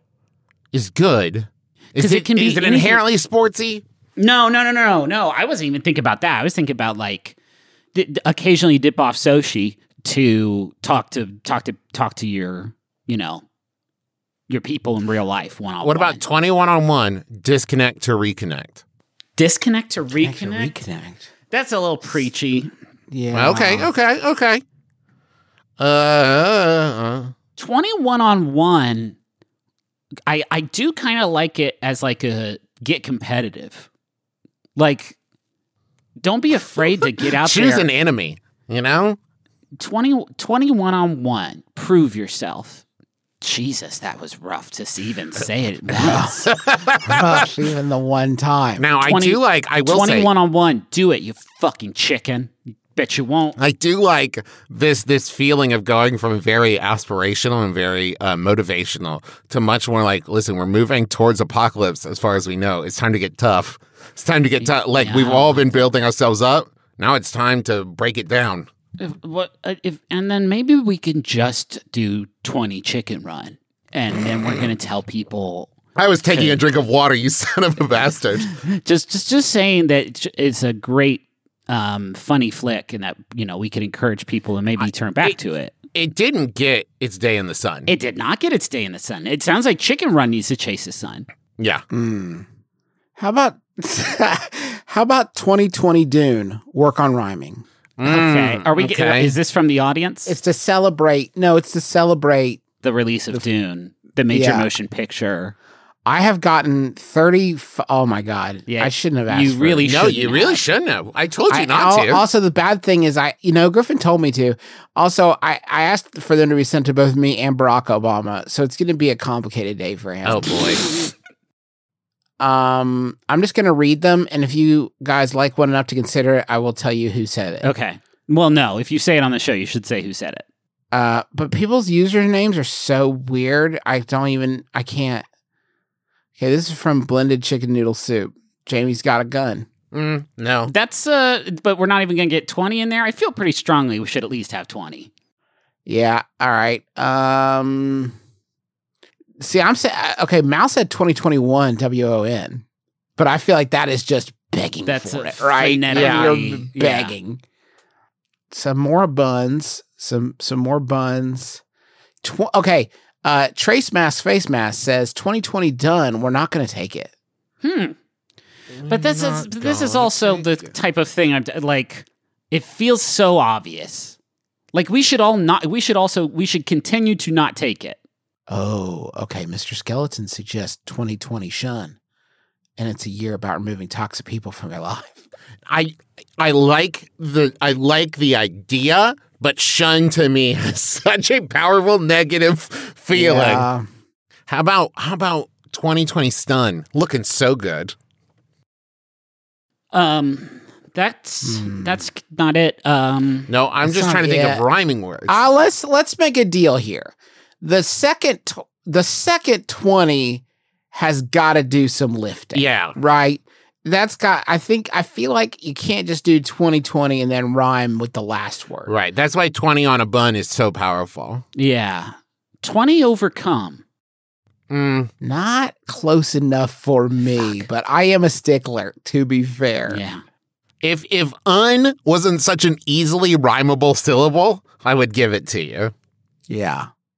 D: is good. Is
B: 'Cause
D: it,
B: it can be
D: is it
B: anything-
D: inherently sportsy?
B: No, no, no, no, no, no. I wasn't even thinking about that. I was thinking about like d- d- occasionally dip off Sochi to talk to talk to talk to your, you know, your people in real life one on one.
D: What about twenty-one on one, disconnect to reconnect?
B: disconnect to
C: Connect to
B: reconnect?
C: reconnect.
B: That's a little preachy.
C: Yeah.
D: Okay, okay, okay. Uh, uh,
B: twenty-one on one, I I do kind of like it as like a get competitive. Like, don't be afraid to get out
D: choose
B: there.
D: an enemy, you know?
B: twenty, twenty-one on one, prove yourself. Jesus, that was rough to even say it once.
C: Rough, even the one time.
D: Now, I
B: twenty
D: do like, I will say,
B: twenty-one on one, do it, you fucking chicken. Bet you won't.
D: I do like this this feeling of going from very aspirational and very uh, motivational to much more like, listen, we're moving towards apocalypse as far as we know. It's time to get tough. It's time to get tough. Like,
B: Yeah.
D: we've all been building ourselves up. Now it's time to break it down.
B: If, what, uh, if, and then maybe we can just do twenty chicken run. And then we're going to tell people
D: I was taking a drink of water, you son of a bastard.
B: just just just saying that it's a great um, funny flick, and that you know we could encourage people to maybe turn back
D: it-
B: to it.
D: It didn't get its day in the sun.
B: It did not get its day in the sun. It sounds like Chicken Run needs to chase the sun.
D: yeah.
C: Mm. How about how about twenty twenty Dune? Work on rhyming.
B: Okay, are we?
D: Mm, okay.
B: Is this from the audience?
C: It's to celebrate. No, it's to celebrate.
B: the release of Dune, the major
C: Yeah.
B: motion picture.
C: I have gotten thirty. F- oh my god!
B: Yeah,
C: I shouldn't have asked.
B: you
C: for
B: really
C: it.
D: No,
B: shouldn't
D: you really
B: have.
D: shouldn't have. I told you
C: I-
D: not
C: al-
D: to.
C: Also, the bad thing is, I you know Griffin told me to. Also, I I asked for them to be sent to both me and Barack Obama, so it's going to be a complicated day for him.
D: oh, boy.
C: Um, I'm just going to read them, and if you guys like one enough to consider it, I will tell you who said it.
B: Okay. Well, no. If you say it on the show, you should say who said it.
C: Uh, but people's usernames are so weird. I don't even. I can't. Okay, this is from Blended Chicken Noodle Soup. Jamie's got a gun.
D: Mm, no.
B: That's uh. But we're not even gonna get twenty in there. I feel pretty strongly we should at least have twenty.
C: Yeah. All right. Um. See, I'm saying okay. Mal said twenty twenty-one W O N, but I feel like that is just begging
B: That's
C: for
B: a
C: it, right?
B: frenetically-
C: You're
B: yeah.
C: begging. Some more buns. Some some more buns. Tw- okay. Uh, Trace Mask Face Mask says twenty twenty done. We're not going to take it.
B: Hmm. But this is
D: Not
B: this is
D: gonna
B: also the
D: take it.
B: type of thing I'm like. It feels so obvious. Like we should all not. We should also. We should continue to not take it.
C: Oh, okay. Mister Skeleton suggests twenty twenty shun, and it's a year about removing toxic people from your life.
D: I I like the I like the idea, but shun to me has such a powerful negative feeling.
C: Yeah.
D: How about how about twenty twenty stun? Looking so good.
B: Um. That's
C: Hmm.
B: that's not it. Um.
D: No, I'm
C: It's
D: just
C: not
D: trying to think
C: yet.
D: of rhyming words.
C: Uh, let's let's make a deal here. The second tw- the second twenty has got to do some lifting.
D: yeah.
C: Right? That's got I think I feel like you can't just do twenty twenty and then rhyme with the last word.
D: Right. That's why twenty on a bun is so powerful.
B: Yeah. Twenty overcome.
D: Mm,
C: Not close enough for me, but I am a stickler, to be fair.
B: Yeah.
D: if if un wasn't such an easily rhymable syllable, I would give it to you.
C: Yeah.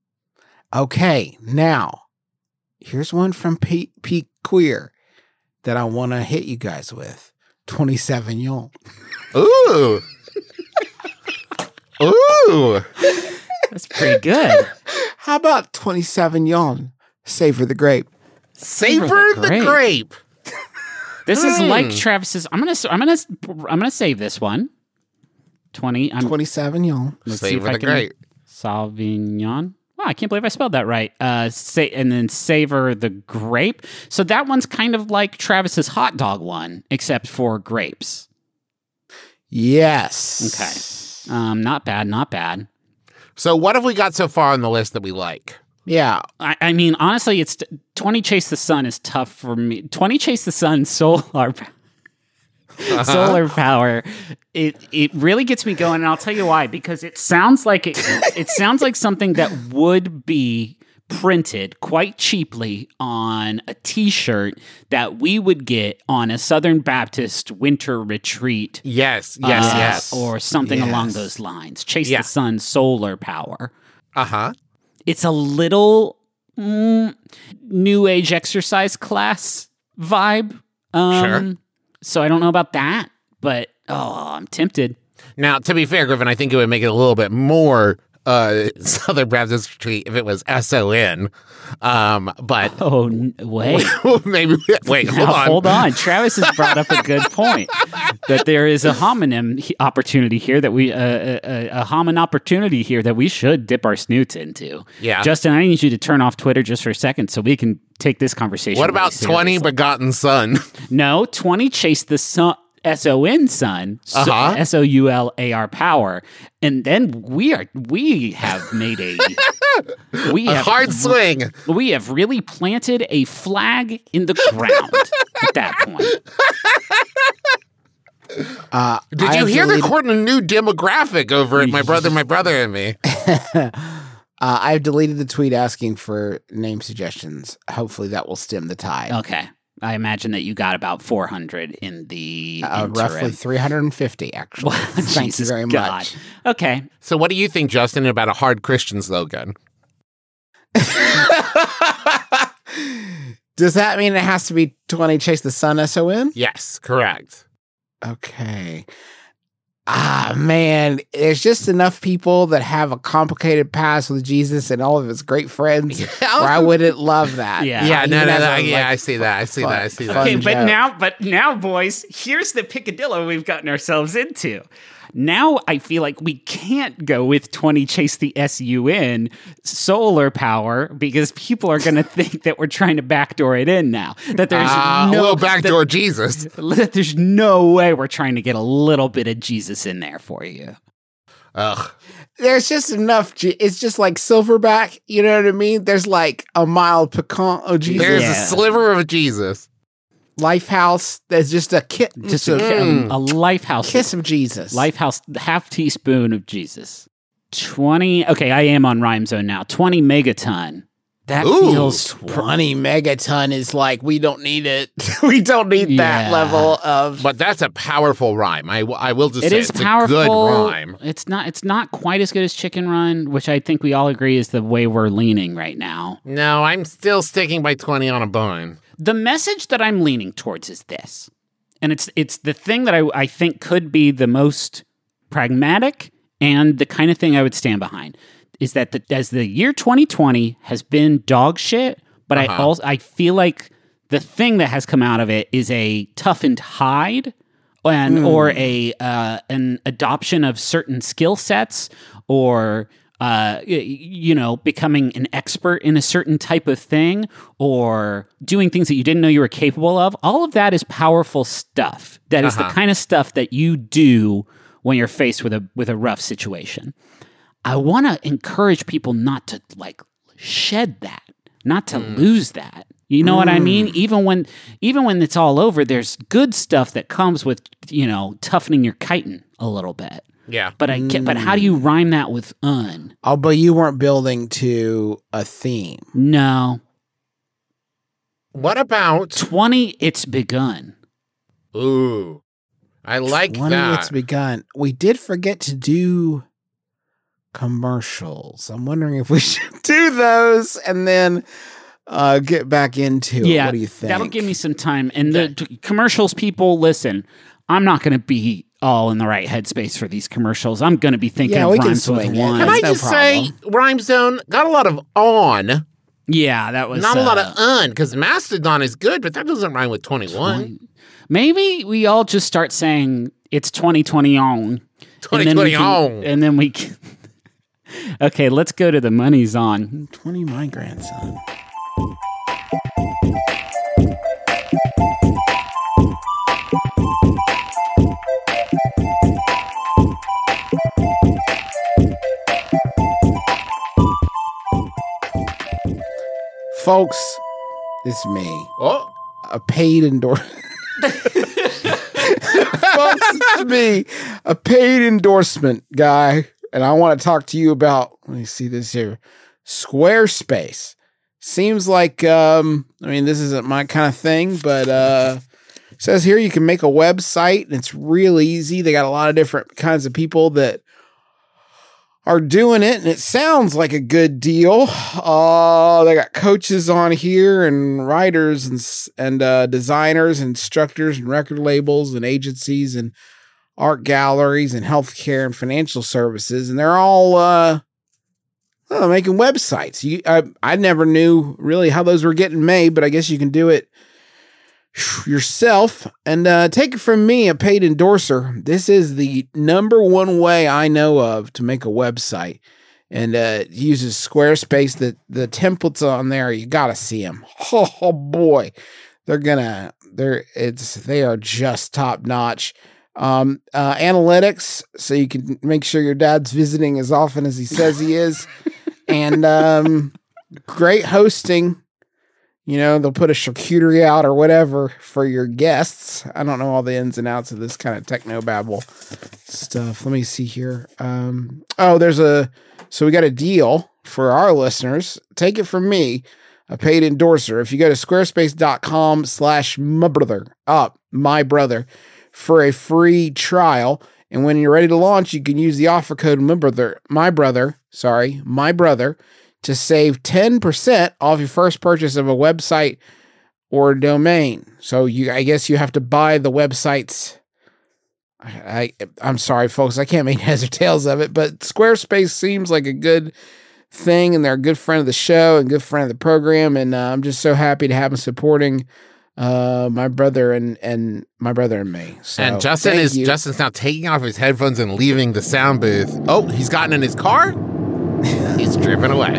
C: Okay, now here's one from Pete, Pete Queer that I want to hit you guys with. twenty Sauvignon.
D: Ooh. Ooh.
B: That's pretty good.
C: How about twenty Sauvignon? Savor the grape.
D: Savor the
B: grape.
D: grape.
B: This is
D: Hmm.
B: like Travis's. I'm gonna. I'm gonna. I'm gonna save this one. Twenty. I'm,
C: twenty Sauvignon.
B: let's see
D: Savor
B: if I
D: the
B: can.
D: grape.
B: Sauvignon. Wow, I can't believe I spelled that right. Uh, say and then savor the grape. So that one's kind of like Travis's hot dog one, except for grapes.
C: Yes.
B: Okay. Um, not bad. Not bad.
D: So what have we got so far on the list that we like?
C: Yeah.
B: I, I mean, honestly, it's twenty Chase the Sun is tough for me. twenty Chase the Sun solar
D: Uh-huh.
B: solar power. It it really gets me going, and I'll tell you why. Because it sounds like it. It sounds like something that would be printed quite cheaply on a T-shirt that we would get on a Southern Baptist winter retreat.
D: Yes, yes,
B: uh,
D: yes.
B: or something
C: Yes.
B: along those lines. Chase
D: Yeah.
B: the Sun solar power.
D: Uh-huh.
B: It's a little mm, new age exercise class vibe. Um,
D: Sure.
B: So I don't know about that, but oh, I'm tempted.
D: Now, to be fair, Griffin, I think it would make it a little bit more uh, Southern Baptist Retreat if it was S O N. Um, but
B: Oh, n- wait.
D: maybe, wait, hold
B: Now,
D: on.
B: hold on. Travis has brought up a good point that there is a homonym he- opportunity here that we, uh, a, a, a homin opportunity here that we should dip our snoots into.
D: Yeah.
B: Justin, I need you to turn off Twitter just for a second so we can take this conversation.
D: What
B: really
D: about twenty
B: seriously.
D: Begotten Son?
B: No, twenty Chase the Sun, S O N Sun, so-
D: Uh-huh.
B: S O U L A R power, and then we are we have made a we
D: A
B: have
D: hard swing.
B: we have really planted a flag in the ground at that point.
C: Uh,
D: Did
C: I
D: you
C: have
D: hear they're
C: deleted-
D: courting a new demographic over at My Brother, My Brother and Me?
C: Uh, I've deleted the tweet asking for name suggestions. Hopefully that will stem the tide.
B: Okay, I imagine that you got about four hundred in the
C: Uh,
B: interim.
C: roughly three hundred fifty, actually.
B: Well,
C: Thank
B: Jesus
C: you very
B: God.
C: much.
B: Okay,
D: So what do you think, Justin, about a hard Christian slogan?
C: Does that mean it has to be twenty Chase the Sun S O N?
D: Yes, correct.
C: Okay. Ah, man, there's just enough people that have a complicated past with Jesus and all of his great friends where I wouldn't love that.
B: Yeah.
D: Yeah,
C: Even
D: no, no,
C: as
D: no.
C: a,
D: Yeah,
C: like,
D: I see that. I see
C: fun-
D: that. I see that.
C: fun
B: okay, but
C: joke.
B: now, but now, boys, here's the picadillo we've gotten ourselves into. Now I feel like we can't go with twenty Chase the S U N solar power because people are going to think that we're trying to backdoor it in now. That there's
D: Ah,
B: no
D: a little backdoor Jesus.
B: That there's no way we're trying to get a little bit of Jesus in there for you.
D: Ugh.
C: There's just enough. Je- It's just like Silverback. You know what I mean? There's like a mild piquant of Jesus.
D: There's
B: Yeah.
D: a sliver of Jesus.
C: Lifehouse. There's just a kit.
B: Just
C: Just
B: a,
C: a,
D: Mm.
B: a, a lifehouse
C: kiss of Jesus.
B: Lifehouse half teaspoon of Jesus. twenty. Okay, I am on Rhyme Zone now. twenty megaton. That
D: Ooh,
B: feels
C: twenty megaton is like, we don't need it. we don't need that
B: Yeah.
C: level of.
D: But that's a powerful rhyme. I, w- I will just
B: It
D: say
B: is
D: it's
B: powerful.
D: a good rhyme.
B: It's not. It's not quite as good as Chicken Run, which I think we all agree is the way we're leaning right now.
D: No, I'm still sticking by twenty on a bone.
B: The message that I'm leaning towards is this, and it's it's the thing that I I think could be the most pragmatic and the kind of thing I would stand behind. Is that the, as the year twenty twenty has been dog shit, but I
D: Uh-huh.
B: also I feel like the thing that has come out of it is a toughened hide and or a uh, an adoption of certain skill sets or uh, y- you know becoming an expert in a certain type of thing or doing things that you didn't know you were capable of. All of that is powerful stuff. That is
D: Uh-huh.
B: the kind of stuff that you do when you're faced with a with a rough situation. I want to encourage people not to like shed that, not to lose that. You know what I mean? Even when even when it's all over, there's good stuff that comes with, you know, toughening your chitin a little bit.
D: Yeah.
B: But I get, but how do you rhyme that with un?
C: Oh, but you weren't building to a theme.
B: No.
D: What about?
B: twenty, it's begun.
D: Ooh, I like
C: When
D: that.
C: it's begun. We did forget to do commercials. I'm wondering if we should do those and then uh, get back into it.
B: Yeah,
C: what do you think?
B: That'll give me some time. And the t- commercials, people, listen, I'm not going to be all in the right headspace for these commercials. I'm going to be thinking
C: Yeah,
B: of
C: we can
B: rhymes with
C: swing it.
B: one.
D: Can I
C: no
D: just say, Rhyme Zone got a lot of on,
B: Yeah, that was
D: not a lot
B: uh,
D: of un, because Mastodon is good, but that doesn't rhyme with twenty-one.
B: Maybe we all just start saying it's twenty twenty on.
D: twenty
B: and then we
D: twenty
B: can-
D: on.
B: And then we can... Okay, let's go to the money's on.
C: twenty, my grandson. Folks, it's me.
D: Oh,
C: A paid endorsement. Folks, it's me. A paid endorsement guy. And I want to talk to you about, let me see this here. Squarespace. Seems like, um, I mean, this isn't my kind of thing, but uh, it says here you can make a website and it's real easy. They got a lot of different kinds of people that are doing it, and it sounds like a good deal. Uh, they got coaches on here and writers and and uh, designers, and instructors, and record labels, and agencies, and art galleries, and healthcare and financial services, and they're all uh, uh, making websites. You, I, I never knew really how those were getting made, but I guess you can do it yourself. And uh, take it from me, a paid endorser, this is the number one way I know of to make a website. And uh, it uses Squarespace. The the templates on there, you gotta see them. Oh, oh boy, they're gonna they're it's they are just top notch. Um, uh, analytics, so you can make sure your dad's visiting as often as he says he is, and um, great hosting. You know, they'll put a charcuterie out or whatever for your guests. I don't know all the ins and outs of this kind of technobabble stuff. Let me see here. Um, oh, there's a, so we got a deal for our listeners. Take it from me, a paid endorser. If you go to squarespace.com slash my brother, up, my brother, for a free trial. And when you're ready to launch, you can use the offer code my brother, my brother, sorry, my brother, to save ten percent off your first purchase of a website or domain. So you, I guess you have to buy the websites. I, I, I'm sorry, folks, I can't make heads or tails of it, but Squarespace seems like a good thing, and they're a good friend of the show and good friend of the program. And uh, I'm just so happy to have them supporting uh, my brother and, and my brother and me. So,
D: and Justin
C: thank
D: is
C: you.
D: Justin's now taking off his headphones and leaving the sound booth. Oh, he's gotten in his car. He's driven away.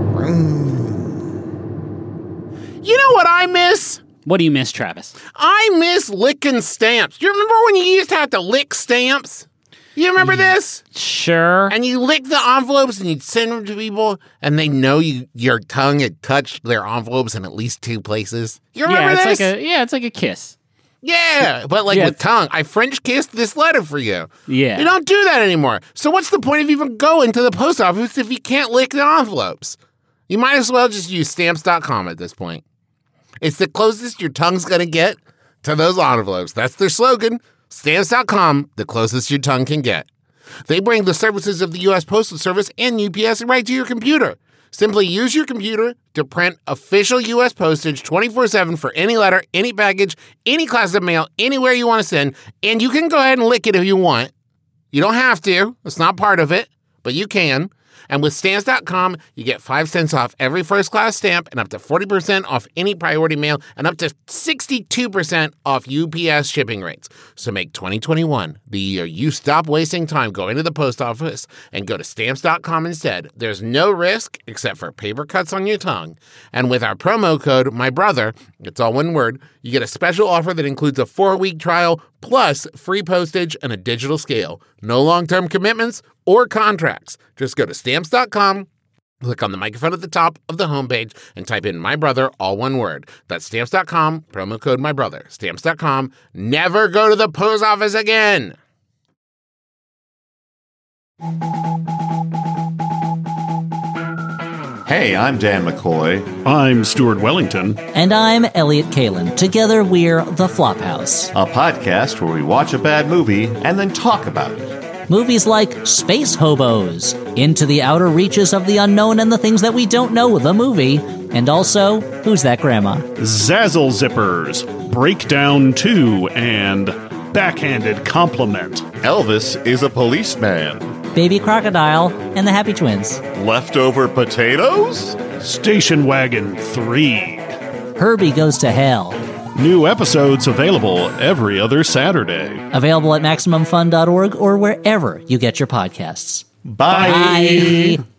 D: You know what I miss?
B: What do you miss, Travis?
D: I miss licking stamps. Do you remember when you used to have to lick stamps? You remember this?
B: Sure.
D: And you lick the envelopes and you'd send them to people, and they know you your tongue had touched their envelopes in at least two places. You remember
B: yeah, it's
D: this?
B: like a yeah, it's like a kiss.
D: Yeah, but like
B: Yeah,
D: with
B: it's-
D: tongue. I French kissed this letter for you.
B: Yeah.
D: You don't do that anymore. So what's the point of even going to the post office if you can't lick the envelopes? You might as well just use stamps dot com at this point. It's the closest your tongue's going to get to those envelopes. That's their slogan. stamps dot com, the closest your tongue can get. They bring the services of the U S Postal Service and U P S right to your computer. Simply use your computer to print official U S postage twenty-four seven for any letter, any package, any class of mail, anywhere you want to send, and you can go ahead and lick it if you want. You don't have to. It's not part of it, but you can. And with stamps dot com, you get five cents off every first-class stamp and up to forty percent off any priority mail and up to sixty-two percent off U P S shipping rates. So make twenty twenty-one the year you stop wasting time going to the post office and go to stamps dot com instead. There's no risk except for paper cuts on your tongue. And with our promo code, MyBrother, it's all one word, you get a special offer that includes a four-week trial plus free postage and a digital scale. No long-term commitments or contracts. Just go to stamps dot com, click on the microphone at the top of the homepage, and type in My Brother, all one word. That's stamps dot com, promo code My Brother. stamps dot com. Never go to the post office again.
F: Hey, I'm Dan McCoy.
G: I'm Stuart Wellington.
H: And I'm Elliot Kalin. Together, we're The Flophouse.
F: A podcast where we watch a bad movie and then talk about it.
H: Movies like Space Hobos, Into the Outer Reaches of the Unknown and the Things That We Don't Know, the movie, and also Who's That Grandma?
G: Zazzle Zippers, Breakdown two, and Backhanded Compliment.
F: Elvis is a policeman.
H: Baby Crocodile and the Happy Twins.
F: Leftover potatoes?
G: Station Wagon three.
H: Herbie Goes to Hell.
G: New episodes available every other Saturday.
H: Available at Maximum Fun dot org or wherever you get your podcasts.
F: Bye.
H: Bye.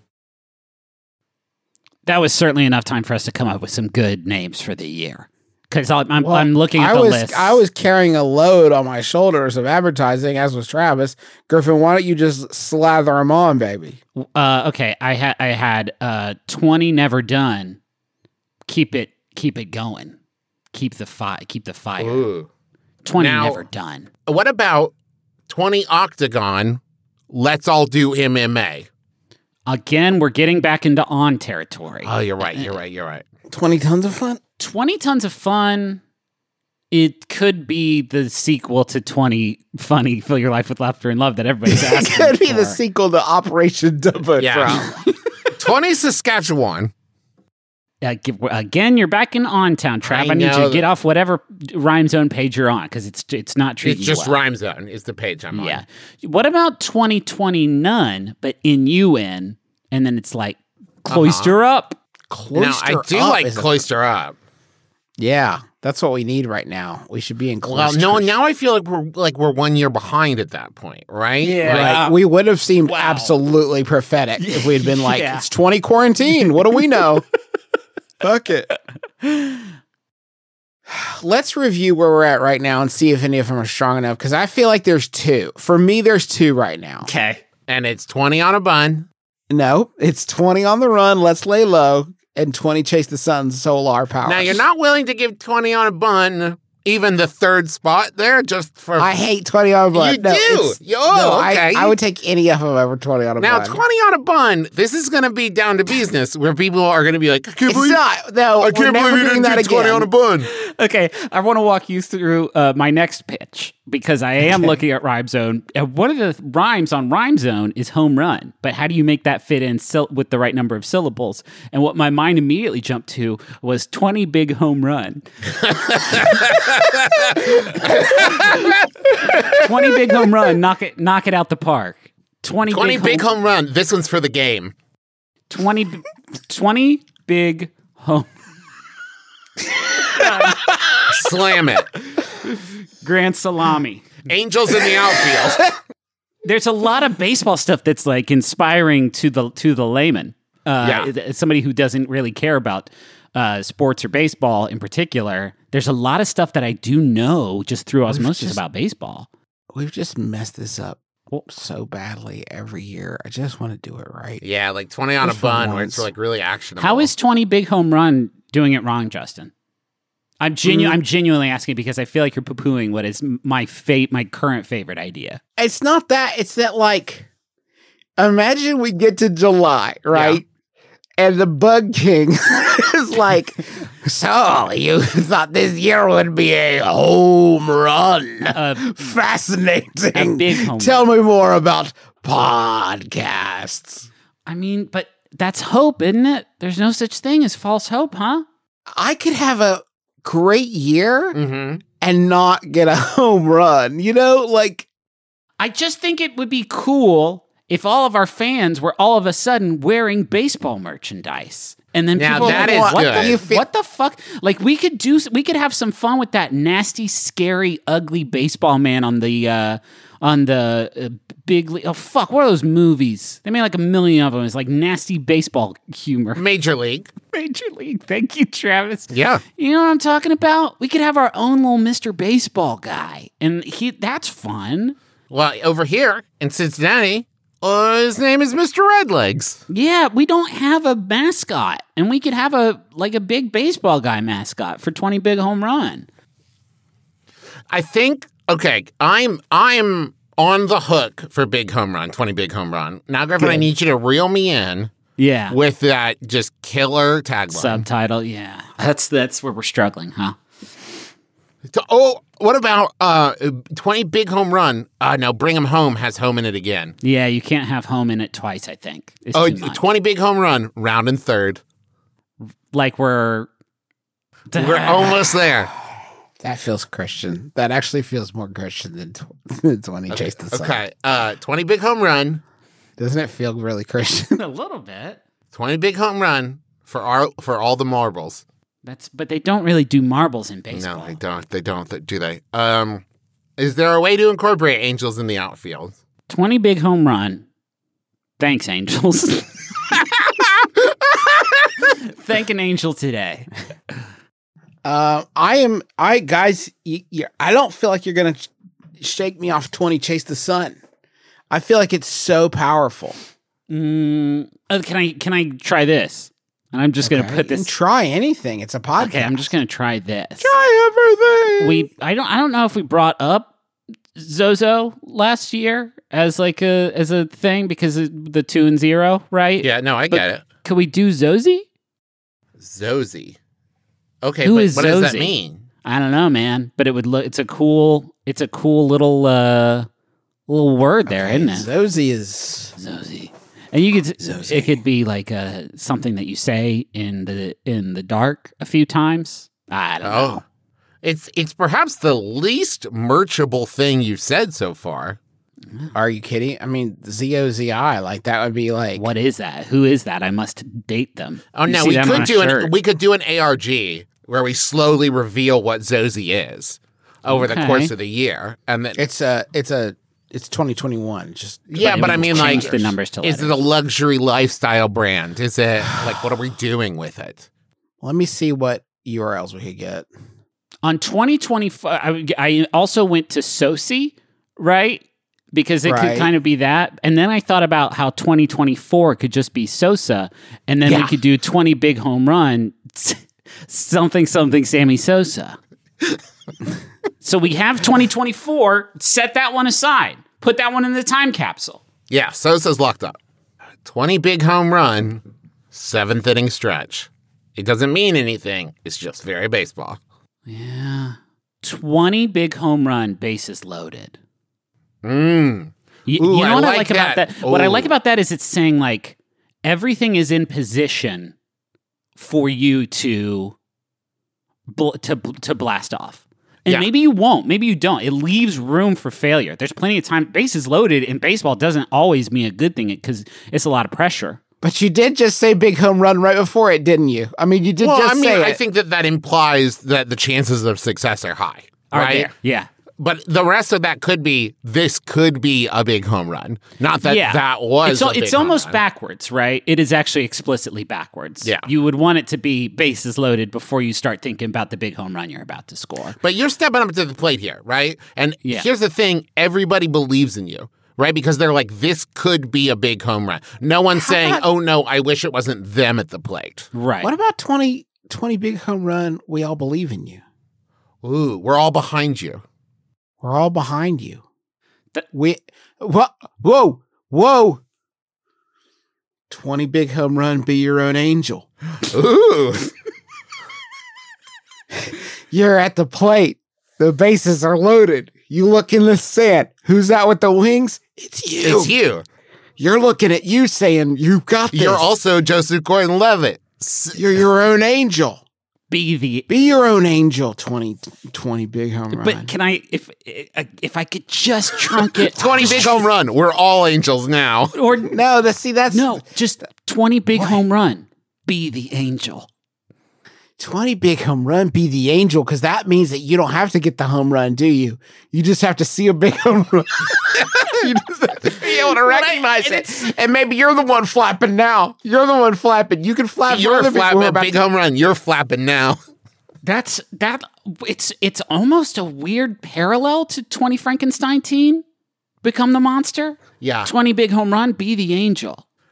B: That was certainly enough time for us to come up with some good names for the year. Because I'm, I'm,
C: Well,
B: I'm looking at
C: I
B: the
C: was,
B: list.
C: I was carrying a load on my shoulders of advertising, as was Travis. Griffin, why don't you just slather them on, baby?
B: Uh, okay, I had I had uh, twenty never done. Keep it keep it going. Keep the fire. Keep the fire.
D: Ooh.
B: twenty
D: Now-
B: never done.
D: What about twenty Octagon? Let's all do M M A.
B: Again, we're getting back into on territory.
D: Oh, you're right. You're right. You're right.
C: twenty tons of fun?
B: twenty tons of fun. It could be the sequel to twenty Funny Fill Your Life with Laughter and Love that everybody's
C: It
B: asking
C: could be
B: for.
C: the sequel to Operation Dumbo
D: Yeah.
C: Drop.
D: twenty Saskatchewan.
B: Uh, give, again, you're back in on town, Trav. I,
D: I
B: need you
D: know
B: to get
D: that-
B: off whatever rhyme zone page you're on because it's it's not treating
D: It's just
B: you well.
D: Rhyme Zone is the page I'm on.
B: Yeah. What about twenty twenty none, but in U N, and then it's like cloister up.
D: Now, I
C: Cloister
D: do
C: Up
D: like
C: is a-
D: Cloister Up.
C: Yeah, that's what we need right now. We should be in
D: Well,
C: cloister.
D: no, now I feel like we're like we're one year behind at that point, right?
B: Yeah.
D: Like,
C: Right. We would have seemed absolutely prophetic if we had been like,
B: Yeah.
C: it's twenty quarantine. What do we know? Fuck it. Let's review where we're at right now and see if any of them are strong enough, because I feel like there's two. For me, there's two right now.
B: Okay.
D: and it's twenty on a bun.
C: No, it's twenty on the run, let's lay low, and twenty chase the sun's solar power.
D: Now you're not willing to give twenty on a bun, even the third spot there, just for
C: I hate twenty on a bun.
D: You
C: no,
D: do?
C: it's-
D: You- oh,
C: no, I-
D: okay.
C: I, would take any of them over twenty on a
D: now
C: bun.
D: twenty on a bun. This is going to be down to business, where people are going to be like, I can't
C: It's
D: believe,
C: not. No,
D: I
C: we're
D: can't
C: never
D: believe you
C: doing
D: didn't
C: that
D: do twenty
C: again.
D: on a bun.
B: Okay, I want to walk you through uh, my next pitch because I am looking at Rhyme Zone. And one of the rhymes on Rhyme Zone is home run, but how do you make that fit in sil- with the right number of syllables? And what my mind immediately jumped to was twenty big home run. twenty big home run, knock it, knock it out the park. twenty,
D: twenty
B: big,
D: big
B: home,
D: home run. This one's for the game.
B: twenty, b- twenty big home.
D: Slam it.
B: Grand salami.
D: Angels in the outfield.
B: There's a lot of baseball stuff that's like inspiring to the to the layman. Uh,
D: Yeah.
B: somebody who doesn't really care about uh, sports or baseball in particular. There's a lot of stuff that I do know just through osmosis
C: just-
B: about baseball.
C: We've just messed this up so badly every year. I just want to do it right.
D: Yeah, like twenty on a
C: Just for
D: bun, where it's
C: once.
D: like really actionable.
B: How is twenty big home run doing it wrong, Justin? I'm genu- I'm genuinely asking because I feel like you're poo-pooing what is my fate, my current favorite idea.
C: It's not that. It's that, like, imagine we get to July, right? And the Bug King is like, so you thought this year would be a home run?
B: Uh,
C: Fascinating.
B: a big home
C: Tell me more about podcasts.
B: I mean, but that's hope, isn't it? There's no such thing as false hope, huh?
C: I could have a great year
D: Mm-hmm.
C: and not get a home run. You know, like,
B: I just think it would be cool if all of our fans were all of a sudden wearing baseball merchandise. And then
D: Now
B: people
D: that
B: are
D: is
B: like, what,
D: good.
B: The,
C: You feel-
B: what the fuck? Like we could do, we could have some fun with that nasty, scary, ugly baseball man on the uh, on the uh, big. Le- oh fuck! What are those movies? They made like a million of them. It's like nasty baseball humor.
D: Major League?
B: Major League. Thank you, Travis.
D: Yeah.
B: You know what I'm talking about? We could have our own little Mister Baseball guy, and he—that's fun.
D: Well, over here in Cincinnati, uh, his name is Mister Redlegs.
B: Yeah, we don't have a mascot, and we could have a like a big baseball guy mascot for twenty big home run.
D: I think. Okay, I'm I'm on the hook for big home run, twenty big home run. Now, Griffin, I need you to reel me in
B: Yeah,
D: with that just killer tagline.
B: subtitle. Yeah, that's that's where we're struggling, huh?
D: To- oh, what about uh, twenty big home run? Uh, no, Bring 'em Home has home in it again.
B: Yeah, you can't have home in it twice, I think. It's
D: Oh,
B: too much.
D: twenty big home run, round and third.
B: Like we're...
D: We're almost there.
C: That feels Christian. That actually feels more Christian than, tw- than twenty Chase the Sun.
D: Okay, uh, twenty big home run,
C: Doesn't it feel really Christian?
B: A little bit.
D: twenty big home run for all, for all the marbles.
B: That's, but they don't really do marbles in baseball.
D: No, they don't. They don't, do they? Um, is there a way to incorporate Angels in the outfield?
B: twenty big home run. Thanks, Angels. Thank an angel today.
C: Uh, I am, I guys, you, you, I don't feel like you're gonna sh- shake me off twenty Chase the Sun. I feel like it's so powerful.
B: Mm, oh, can I can I try this? And I'm just
C: Okay,
B: gonna put
C: you can
B: this.
C: try anything. It's a podcast.
B: Okay, I'm just gonna try this.
C: try everything.
B: We I don't I don't know if we brought up Zozo last year as like a as a thing because of the two and zero, right?
D: Yeah, no, I
B: But
D: get it.
B: Could we do Zozie?
D: Zozie. Okay,
B: Who
D: but
B: is
D: what does that
B: Zozie?
D: mean?
B: I don't know, man. But it would look. It's a cool. It's a cool little uh little word there,
C: Okay,
B: isn't it?
C: Zozie is.
B: Zozie. And you could. It could be like uh something that you say in the in the dark a few times. I don't
D: Oh,
B: know.
D: it's it's perhaps the least merchable thing you've said so far.
C: Are you kidding? I mean, Z O Z I, like that would be like.
B: What is that? Who is that? I must date them.
D: Oh
B: You
D: no,
B: see
D: we
B: them on
D: could
B: a
D: do an
B: shirt.
D: we could do an A R G where we slowly reveal what Zozie is over the
B: Okay.
D: course of the year, and then
C: It's a, it's a, it's twenty twenty-one. Just
D: yeah,
B: But
D: but
B: it
D: I
B: would
D: mean,
B: change
D: like,
B: the numbers to
D: is it
B: letters.
D: a luxury lifestyle brand? Is it like what are we doing with it?
C: let me see what U R Ls we could get.
B: On twenty twenty-four, I, I also went to Soci, right? Because it
C: Right.
B: could kind of be that. And then I thought about how twenty twenty-four could just be Sosa. And then we
C: Yeah.
B: could do twenty big home run, something, something, Sammy Sosa. So we have twenty twenty-four. Set that one aside. Put that one in the time capsule.
D: Yeah, Sosa's locked up. twenty big home run, seventh inning stretch. It doesn't mean anything. It's just very baseball.
B: Yeah. twenty big home run, bases loaded.
D: Mm.
B: You,
D: Ooh,
B: you know
D: I
B: what I
D: like
B: like about
D: that.
B: that? What I like
D: Ooh.
B: about that is it's saying like everything is in position for you to bl- to to blast off. And
D: Yeah.
B: maybe you won't. Maybe you don't. It leaves room for failure. There's plenty of time. Bases loaded in baseball doesn't always mean a good thing because it's a lot of pressure.
C: But you did just say big home run right before it, didn't you? I mean, you did
D: Well,
C: just
D: I mean,
C: say
D: I
C: it.
D: think that that implies that the chances of success are high,
B: Are
D: right?
B: there? Yeah.
D: But the rest of that could be, this could be a big home run. Not that
B: yeah.
D: that was
B: It's,
D: a
B: al-
D: big
B: it's
D: home
B: almost
D: run.
B: backwards, right? It is actually explicitly backwards.
D: Yeah.
B: You would want it to be bases loaded before you start thinking about the big home run you're about to score.
D: But you're stepping up to the plate here, right? And
B: Yeah.
D: here's the thing, everybody believes in you, right? Because they're like, this could be a big home run. No one's saying,
C: about-
D: oh no, I wish it wasn't them at the plate.
B: Right.
C: What about twenty, twenty big home run? We all believe in you.
D: Ooh, we're all behind you.
C: We're all behind you.
B: That-
C: we what? Whoa, whoa! Twenty big home run. Be your own angel.
D: Ooh.
C: You're at the plate. The bases are loaded. You look in the sand. Who's that with the wings? It's you.
D: It's you.
C: You're looking at you saying, "You've got this.
D: You're also Joseph Gordon-Levitt.
C: You're your own angel.
B: Be the
C: Be your own angel." twenty, twenty big home run.
B: But can I, if if I could just trunk it,
D: twenty big home run. We're all angels now.
B: or
C: no, the, see, that's
B: no, just twenty big home run. Be the angel.
C: twenty big home run. Be the angel, because that means that you don't have to get the home run, do you? You just have to see a big home run. You just have to be able to recognize
B: and
C: it. And maybe you're the one flapping now. You're the one flapping. You can flap. for
D: You're
C: other people who are
D: flapping
C: about
D: big
C: to-
D: home run. You're flapping now.
B: That's that. It's it's almost a weird parallel to twenty Frankenstein teen, become the monster.
D: Yeah.
B: Twenty big home run. Be the angel.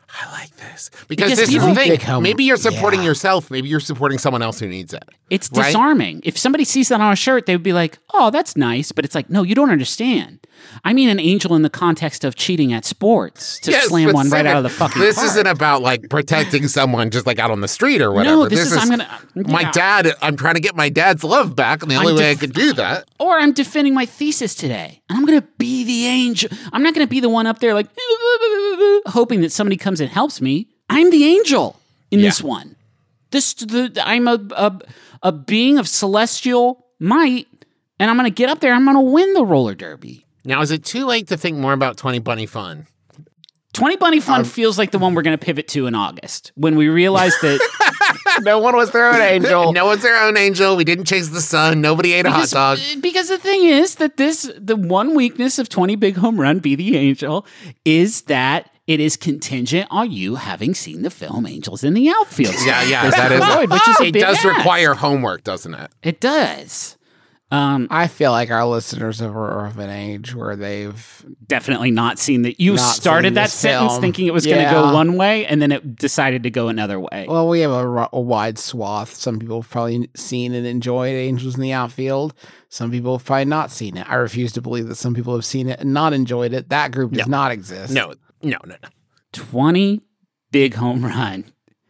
D: I like this. Because,
E: Because
D: this is
E: people
D: the thing.
C: think home-
D: Maybe you're supporting
C: yeah.
D: yourself. Maybe you're supporting someone else who needs it.
E: It's
D: Right?
E: disarming. If somebody sees that on a shirt, they would be like, oh, that's nice. But it's like, no, you don't understand. I mean an angel in the context of cheating at sports to
D: Yes,
E: slam one right
D: specific.
E: out of the fucking
D: This
E: park.
D: isn't about like protecting someone just like out on the street or whatever.
E: this is- I'm gonna-
D: my
E: yeah.
D: dad. I'm trying to get my dad's love back, and the only
E: I'm
D: way I
E: def-
D: could do that.
E: Or I'm defending my thesis today, and I'm going to be the angel. I'm not going to be the one up there like hoping that somebody comes and helps me. I'm the angel in this one. This the I'm a, a a being of celestial might, and I'm going to get up there. I'm going to win the roller derby.
D: Now, is it too late to think more about twenty Bunny Fun?
E: twenty Bunny Fun feels like the one we're going to pivot to in August when we realize that
C: No one was their own angel.
D: No one's their own angel. We didn't chase the sun. Nobody ate a hot
E: because,
D: dog.
E: because the thing is that this the one weakness of twenty Big Home Run Be the Angel is that it is contingent on you having seen the film Angels in the Outfield.
D: Yeah, yeah, that is.
E: Floyd, which is a
D: it
E: big
D: does
E: ask.
D: require homework, doesn't it?
E: It does. Um,
C: I feel like our listeners are of an age where they've
E: definitely not seen that. You
C: Not
E: started
C: seen
E: that
C: this
E: sentence
C: film.
E: thinking it was going to
C: Yeah.
E: go one way, and then it decided to go another way.
C: Well, we have a, ro- a wide swath. Some people have probably seen and enjoyed Angels in the Outfield. Some people have probably not seen it. I refuse to believe that some people have seen it and not enjoyed it. That group does not exist.
D: No, no, no, no.
E: twenty Big Home Run.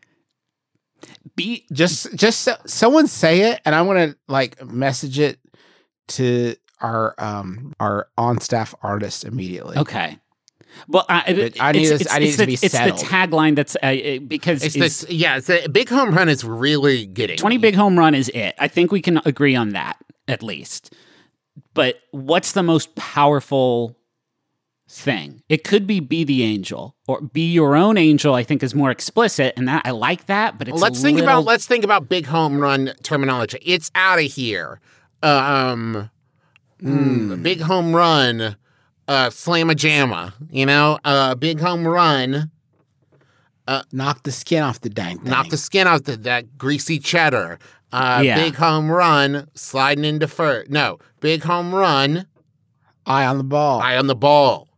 E: Be
C: Just, just so, someone say it, and I'm gonna like message it to our um our on staff artist immediately.
E: okay. Well, I, it,
C: I need
E: it's,
C: this-
E: it's,
C: I need
E: it's
C: it to
E: the,
C: be
E: it's
C: settled.
E: the tagline that's uh, it- because
D: It's
E: is-
D: this. Yeah, it's a Big Home Run is really getting
E: twenty
D: me.
E: Big Home Run is it. I think we can agree on that at least. But what's the most powerful thing? It could be Be the Angel or Be Your Own Angel. I think is more explicit, and that I like that. But it's
D: Let's
E: a
D: think
E: little-
D: about let's think about Big Home Run terminology. It's out of here. Um, mm, Big Home Run, uh, Slamma Jamma. You know, uh, Big Home Run.
C: Knock the skin off the dang thing.
D: Knock the skin off the, that greasy cheddar. Uh,
E: Yeah.
D: Big home run, sliding into first. No, big home run,
C: Eye on the ball.
D: eye on the ball.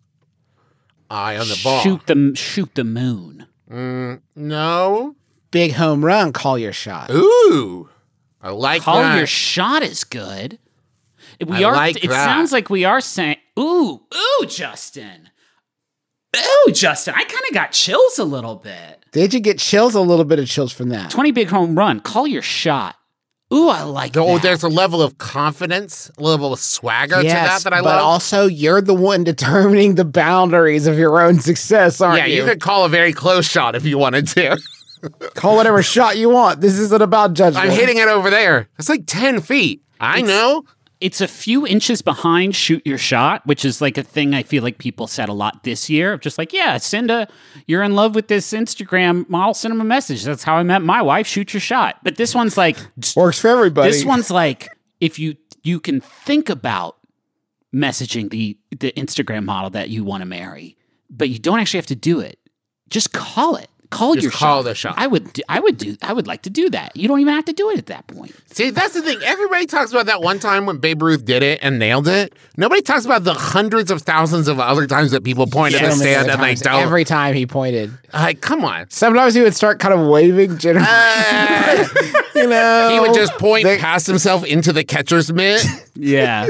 D: Eye on the ball.
E: shoot the shoot the moon.
D: Mm, no.
C: Big home run. Call your shot.
D: Ooh, I like
E: Call
D: that.
E: your shot is good. We
D: I
E: are.
D: like
E: it
D: that.
E: sounds like we are saying, "Ooh, ooh, Justin, ooh, Justin." I kind of got chills a little bit.
C: Did you get chills? A little bit of chills from that.
E: twenty Big Home Run. Call your shot. Ooh, I like
D: Oh,
E: that.
D: there's a level of confidence, a level of swagger to that that I
C: but
D: love.
C: also you're the one determining the boundaries of your own success, aren't
D: yeah,
C: you?
D: you could call a very close shot if you wanted to.
C: Call whatever shot you want. This isn't about judgment.
D: I'm hitting it over there. It's like ten feet. I know.
E: It's a few inches behind shoot your shot, which is like a thing I feel like people said a lot this year. Just like, yeah, send a, you're in love with this Instagram model, send him a message. That's how I met my wife, shoot your shot. But this one's like,
C: Works for everybody.
E: this one's like, if you, you can think about messaging the, the Instagram model that you want to marry, but you don't actually have to do it. Just call it. Call
D: Just
E: your
D: call
E: shot.
D: the shot.
E: I would, do, I would do, I would like to do that. You don't even have to do it at that point.
D: See, that's the thing. Everybody talks about that one time when Babe Ruth did it and nailed it. Nobody talks about the hundreds of thousands of other times that people point at
C: So
D: the
C: many
D: stand
C: other
D: and they
C: times.
D: don't.
C: Every time he pointed.
D: Like, come on.
C: Sometimes he would start kind of waving generally.
D: Uh,
C: you know,
D: he would just point
C: They-
D: past himself into the catcher's mitt.
E: Yeah.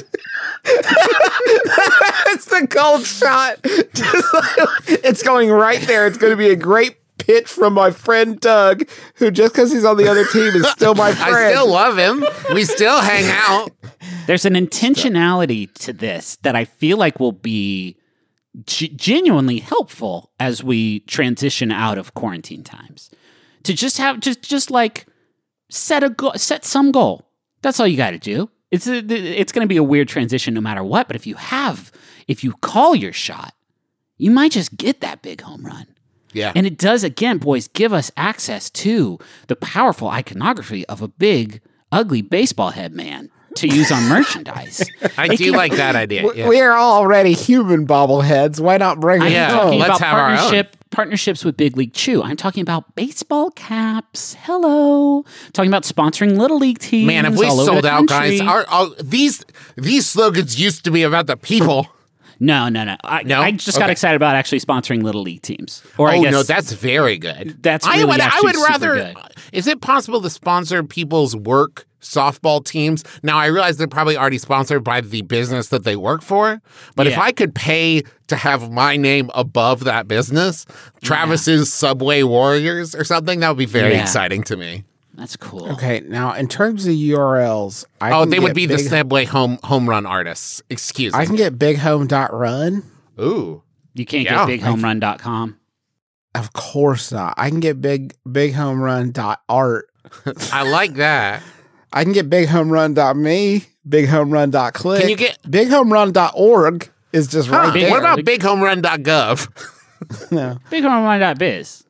C: It's the gold shot. Just like- it's going right there. It's going to be a great pitch from my friend Doug, who just because he's on the other team is still my friend.
D: I still love him. We still hang out.
E: There's an intentionality to this that I feel like will be g- genuinely helpful as we transition out of quarantine times. To just have just just like set a goal, set some goal. That's all you got to do. It's a, it's going to be a weird transition no matter what. But if you have, if you call your shot, you might just get that big home run.
D: Yeah.
E: And it does, again, boys, give us access to the powerful iconography of a big, ugly baseball head man to use on merchandise.
D: I
E: It
D: do
E: can-
D: like that idea.
C: W-
D: Yeah.
C: We are already human bobbleheads. Why not bring it
E: I'm
D: Yeah,
C: home?
E: talking
D: let's
E: about
D: have our own.
E: partnership partnerships with Big League Chew. I'm talking about baseball caps. Hello. talking about sponsoring Little League teams.
D: Man, if we
E: all over
D: sold
E: the
D: out, guys,
E: country.
D: our, our, these these slogans used to be about the people.
E: No, no, no. I,
D: No?
E: I just got
D: Okay.
E: excited about actually sponsoring Little League teams. Or I
D: oh
E: guess
D: no, that's very good.
E: that's
D: I
E: really
D: would. I
E: actually
D: would
E: super
D: rather.
E: good.
D: Is it possible to sponsor people's work softball teams? Now I realize they're probably already sponsored by the business that they work for, but if
E: Yeah.
D: I could pay to have my name above that business, Travis's Subway Warriors or something, that would be very
E: Yeah.
D: exciting to me.
E: That's cool.
C: Okay, now in terms of U R Ls, I
D: Oh,
C: can
D: they
C: get
D: would be the
C: big,
D: Subway home home run artists. Excuse me.
C: I can get bighome.run.
D: Ooh.
E: You can't
D: Yeah.
E: get big home run dot com.
C: Of course not. I can get big bighomerun.art.
D: I like that.
C: I can get bighomerun.me, bighomerun.click.
D: Can you get-
C: bighomerun.org is just
D: Huh,
C: right there.
D: what about big home run dot gov?
C: no.
E: big home run dot biz.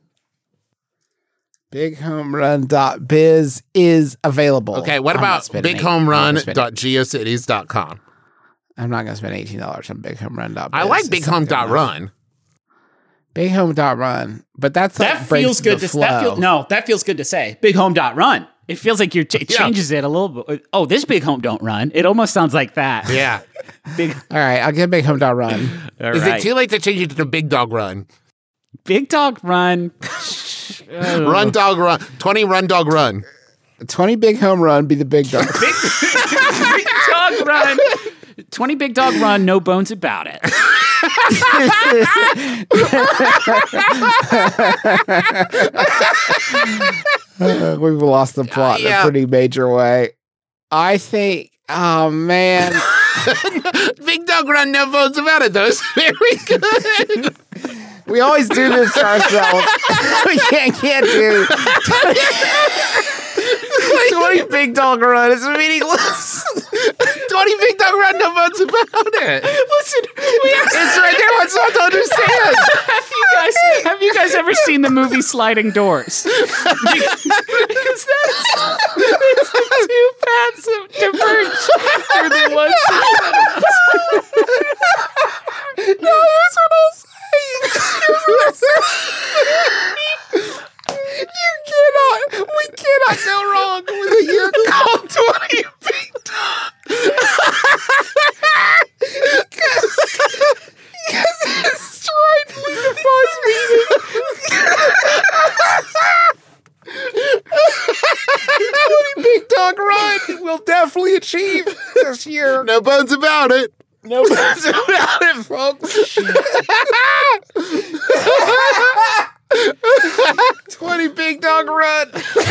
C: bighomerun.biz is available.
D: Okay, what
C: I'm not
D: about
C: spending
D: big
C: eight-
D: home
C: I'm
D: run
C: not spending-
D: dot geocities dot com?
C: I'm not going to spend eighteen dollars on bighomrun.biz.
D: I like
C: It's
D: big
C: not
D: home
C: good
D: dot
C: enough.
D: run.
C: bighome.run, but that's
E: That
C: like breaks
E: feels good
C: the
E: to that
C: flow.
E: feel, no, that feels good to say. Big home dot run. It feels like you're ch- it
D: Yeah.
E: changes it a little bit. Oh, this big home don't run. It almost sounds like that.
D: Yeah.
E: Big
C: All right, I'll get bighome.run.
E: all
D: Is
E: right.
D: it too late to change it to big dog run?
E: Big dog run. Oh.
D: Run dog run. twenty run dog run.
C: twenty big home run be the big dog.
E: Big dog run. twenty big dog run, no bones about it.
C: Uh, we've lost the plot in
D: yeah.
C: a pretty major way. I think, oh man,
D: Big dog run, no bones about it. Those very good.
C: we always do this to ourselves. we can't, can't do twenty big dog run. It's meaningless.
D: twenty big dog run, no bones about it.
E: Listen, we have,
D: It's right there. What's not to understand?
E: have you guys have you guys ever seen the movie Sliding Doors? Because that's it's like two paths of diverge through the one.
C: No, here's what I'll say. Here's what I'll say. You cannot, we cannot go wrong with a year called twenty big dog. Because it strikingly defies meaning. twenty big dog run will definitely achieve this year.
D: No bones about it.
C: No bones about it, folks. twenty big dog run.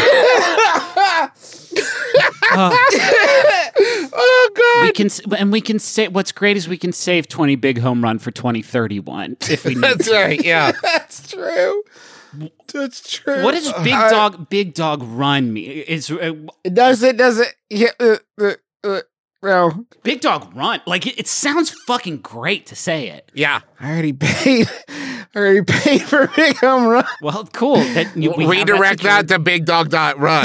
C: oh god.
E: We can s- and we can say what's great is we can save twenty big home run for twenty thirty-one if we need
D: That's
E: to.
D: right. Yeah.
C: That's true. That's true.
E: What does big
C: Uh,
E: dog big dog run mean? Is uh,
C: It does it does it yeah uh, uh, uh, no.
E: big dog run like it, it sounds fucking great to say it.
D: Yeah.
C: I already paid I already paid for big home run.
E: Well, cool. That you, we have
D: Redirect that
E: secured.
D: to big dog dot run.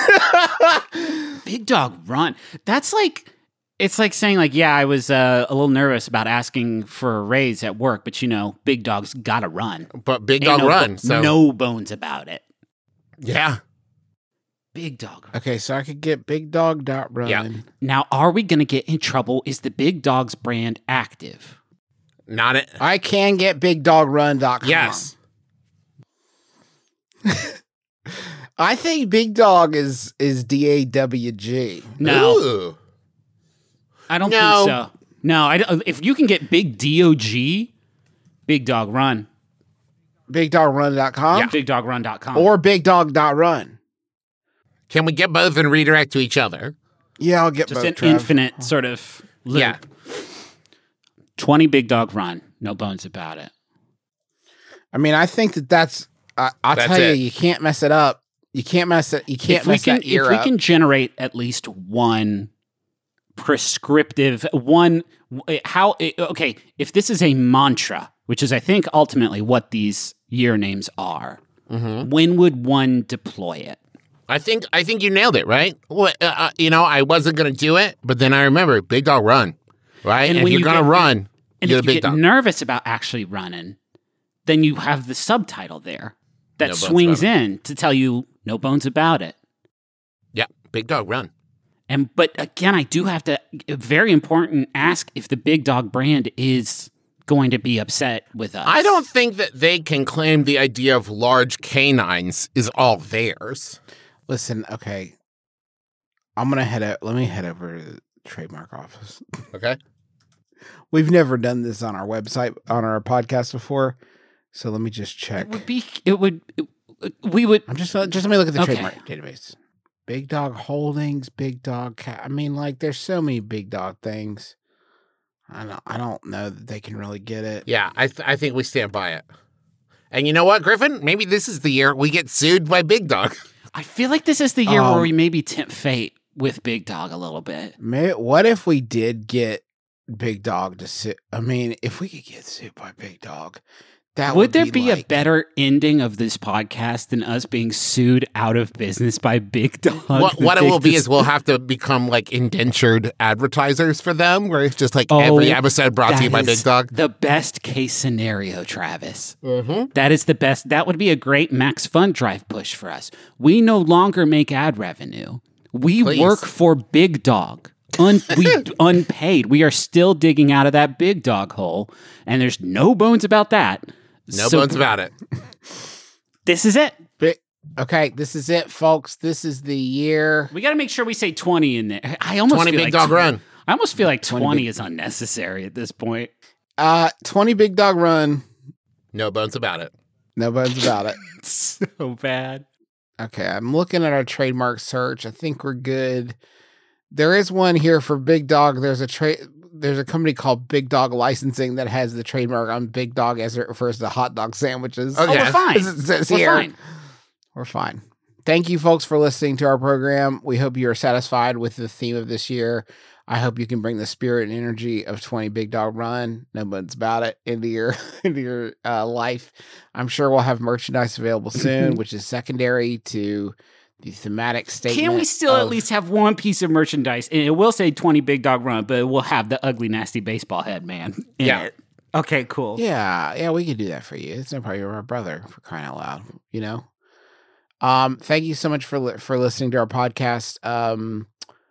E: Big dog run. That's like it's like saying like yeah, I was uh, a little nervous about asking for a raise at work, but you know, big dog's got to run.
D: But big
E: Ain't
D: dog
E: no,
D: run.
E: bo-
D: So
E: no bones about it.
D: yeah.
E: Big dog.
C: Okay, so I could get big dog dot run.
D: Yeah.
E: Now, are we going to get in trouble? Is the Big Dogs brand active?
D: Not it.
C: I can get big dog run dot com.
D: Yes.
C: I think Big Dog is is D A W G.
E: No,
D: Ooh.
E: I don't
D: No.
E: think so. No, I don't, if you can get Big D O G, Big Dog Run,
C: big dog run dot com
D: Yeah.
E: big dog run dot com.
C: or big dog dot run.
D: Can we get both and redirect to each other?
C: Yeah, I'll get
E: just
C: both,
E: an
C: Trev.
E: infinite sort of loop.
D: Yeah.
E: twenty Big Dog Run. No bones about it.
C: I mean, I think that that's. I I'll
D: That's
C: tell you,
D: it.
C: you can't mess it up. You can't mess it. You can't
E: If we
C: mess
E: can,
C: that year
E: if we
C: up.
E: can generate at least one prescriptive one, how okay? If this is a mantra, which is I think ultimately what these year names are,
D: Mm-hmm.
E: when would one deploy it?
D: I think I think you nailed it, right? Well, uh, uh, you know, I wasn't going to do it, but then I remember big dog run, right?
E: And
D: And if
E: when
D: you're
E: you
D: going to
E: get-
D: run,
E: And
D: you're
E: if
D: the
E: you
D: big
E: get
D: dog.
E: nervous about actually running, then you have the subtitle there that
D: No bones
E: swings
D: about
E: in to tell you no bones about it.
D: Yeah, big dog run.
E: And but again, I do have to very important ask if the Big Dog brand is going to be upset with us.
D: I don't think that they can claim the idea of large canines is all theirs.
C: Listen, okay. I'm going to head out. Let me head over to the trademark office.
D: Okay.
C: We've never done this on our website, on our podcast before. So let me just check.
E: It would be, it would, it, we would.
C: I'm just, just let me look at the
E: Okay.
C: trademark database. Big Dog Holdings, Big Dog Cat. I mean, like, there's so many Big Dog things. I don't, I don't know that they can really get it.
D: Yeah, I th- I think we stand by it. And you know what, Griffin? Maybe this is the year we get sued by Big Dog.
E: I feel like this is the year
C: Um,
E: where we maybe tempt fate with Big Dog a little bit.
C: May, what if we did get Big Dog to sue? I mean, if we could get sued by Big Dog, that
E: Would
C: would
E: there
C: be,
E: be
C: like,
E: a better ending of this podcast than us being sued out of business by Big Dog?
D: What,
E: The
D: what it
E: big
D: will be
E: dis-
D: is we'll have to become like indentured advertisers for them, where it's just like
E: Oh,
D: every episode brought to
E: that
D: you by
E: is
D: Big Dog.
E: The best case scenario, Travis.
D: Mm-hmm.
E: That is the best. That would be a great Max Fund Drive push for us. We no longer make ad revenue. We
D: Please.
E: work for Big Dog. Un- we unpaid. We are still digging out of that Big Dog hole, and there's no bones about that.
D: No
E: So
D: bones about it.
E: This is it.
C: Big, okay, this is it, folks. This is the year.
E: We got to make sure we say twenty in there. I almost
D: twenty
E: feel
D: Big
E: like
D: Dog
E: tw-
D: Run.
E: I almost feel like
C: twenty
E: twenty
C: big-
E: is unnecessary at this point.
C: Uh, twenty Big Dog Run.
D: No bones about it.
C: No bones about it.
E: So bad.
C: Okay, I'm looking at our trademark search. I think we're good. There is one here for Big Dog. There's a trade. There's a company called Big Dog Licensing that has the trademark on Big Dog as it refers to hot dog sandwiches.
D: Okay.
E: Oh, we're fine.
C: As it says
E: We're
C: here.
E: fine.
C: We're fine. Thank you, folks, for listening to our program. We hope you are satisfied with the theme of this year. I hope you can bring the spirit and energy of twenty Big Dog Run, no bones about it, into your into your uh, life. I'm sure we'll have merchandise available soon, which is secondary to the thematic statement.
E: Can we still at
C: of-
E: least have one piece of merchandise? And it will say twenty Big Dog Run, but it will have the ugly, nasty baseball head man in
D: Yeah.
E: it. Okay, cool.
C: Yeah, yeah, we could do that for you. It's no problem. You're our brother, for crying out loud, you know? Um, thank you so much for li- for listening to our podcast. Um,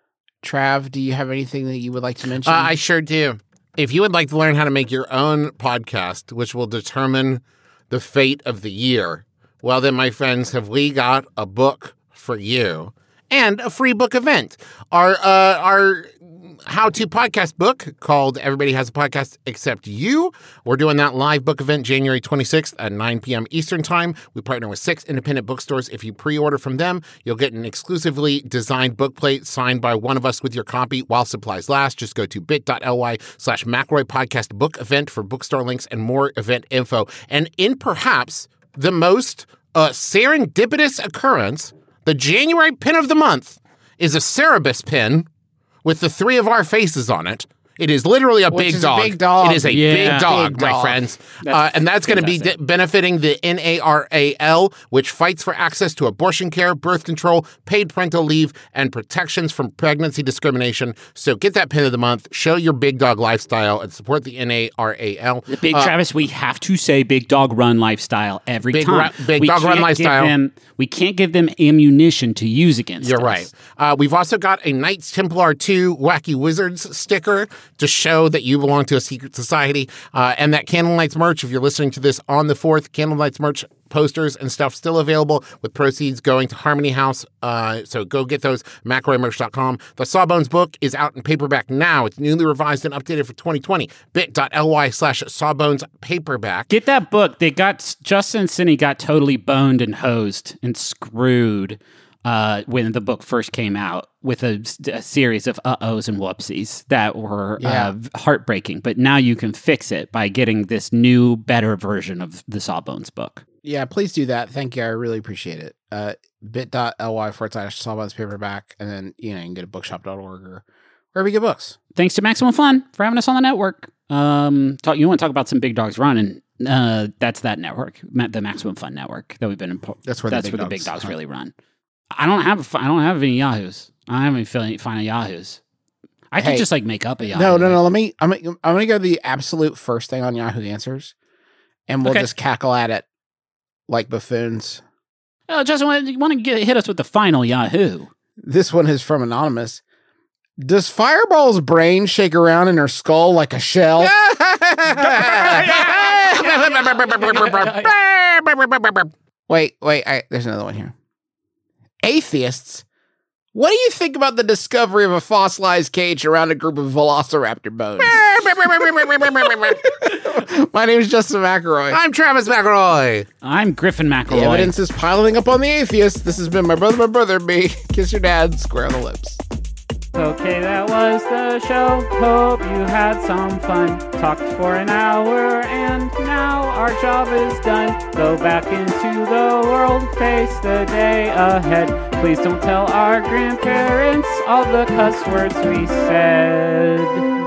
C: Trav, do you have anything that you would like to mention?
D: Uh, I sure do. If you would like to learn how to make your own podcast, which will determine the fate of the year, well, then, my friends, have we got a book for you and a free book event. Our uh, our how-to podcast book called Everybody Has a Podcast Except You. We're doing that live book event January twenty-sixth at nine p.m. Eastern Time. We partner with six independent bookstores. If you pre-order from them, you'll get an exclusively designed book plate signed by one of us with your copy while supplies last. Just go to bit.ly slash McElroy Podcast Book Event for bookstore links and more event info. And in perhaps the most uh, serendipitous occurrence, the January pin of the month is a Cerebus pin with the three of our faces on it. It is literally a,
C: Which
D: big,
C: is a
D: dog.
C: big dog.
D: It is a
E: Yeah.
D: big dog,
C: Big
D: my
C: dog.
D: friends.
E: That's
D: Uh, and that's going to be
E: fantastic.
D: de- benefiting the N A R A L, which fights for access to abortion care, birth control, paid parental leave, and protections from pregnancy discrimination. So get that pin of the month, show your big dog lifestyle, and support the N A R A L.
E: The Big
D: Uh,
E: Travis, we have to say Big Dog Run lifestyle every
D: Big
E: time.
D: ra- Big
E: we
D: Dog Run
E: can't give
D: lifestyle.
E: them- we can't give them ammunition to use against
D: You're
E: us.
D: right. Uh, we've also got a Knights Templar two Wacky Wizards sticker to show that you belong to a secret society. Uh, and that Candlelights merch, if you're listening to this on the fourth, Candlelights merch posters and stuff still available with proceeds going to Harmony House. Uh, so go get those, McElroy Merch dot com. The Sawbones book is out in paperback now. It's newly revised and updated for twenty twenty. bit.ly slash Sawbones paperback.
E: Get that book. They got Justin Sinney got totally boned and hosed and screwed uh, when the book first came out with a, a series of uh-ohs and whoopsies that were
C: Yeah.
E: uh, heartbreaking. But now you can fix it by getting this new, better version of the Sawbones book.
C: Yeah, please do that. Thank you. I really appreciate it. Uh, bit.ly forward slash Sawbones paperback. And then, you know, you can go to bookshop dot org or wherever you get books.
E: Thanks to Maximum Fun for having us on the network. Um, talk, you want to talk about some Big Dogs running? Uh, that's that network, Ma- the Maximum Fun network that we've been. In,
C: That's where the
E: that's
C: big
E: where the big
C: dogs
E: dogs
C: hunt.
E: really run. I don't have I don't have any Yahoos. I don't have any feeling find Yahoos. I could
C: Hey.
E: just like make up a Yahoo.
C: No, no, no. Let me, I'm, I'm going to go to the absolute first thing on Yahoo Answers and we'll
E: Okay.
C: just cackle at it like buffoons.
E: Oh, Justin, want- you want to get hit us with the final Yahoo?
C: This one is from Anonymous. Does Fireball's brain shake around in her skull like a shell? Wait, wait, I, there's another one here. Atheists? What do you think about the discovery of a fossilized cage around a group of velociraptor bones? My name is Justin McElroy.
D: I'm Travis McElroy.
E: I'm Griffin
C: The
E: McElroy.
C: evidence is piling up on the atheists. This has been My Brother, My Brother, and Me. Kiss your dad, square on the lips.
B: Okay, that was the show. Hope you had some fun. Talked for an hour and now our job is done. Go back into the world, face the day ahead. Please don't tell our grandparents all the cuss words we said.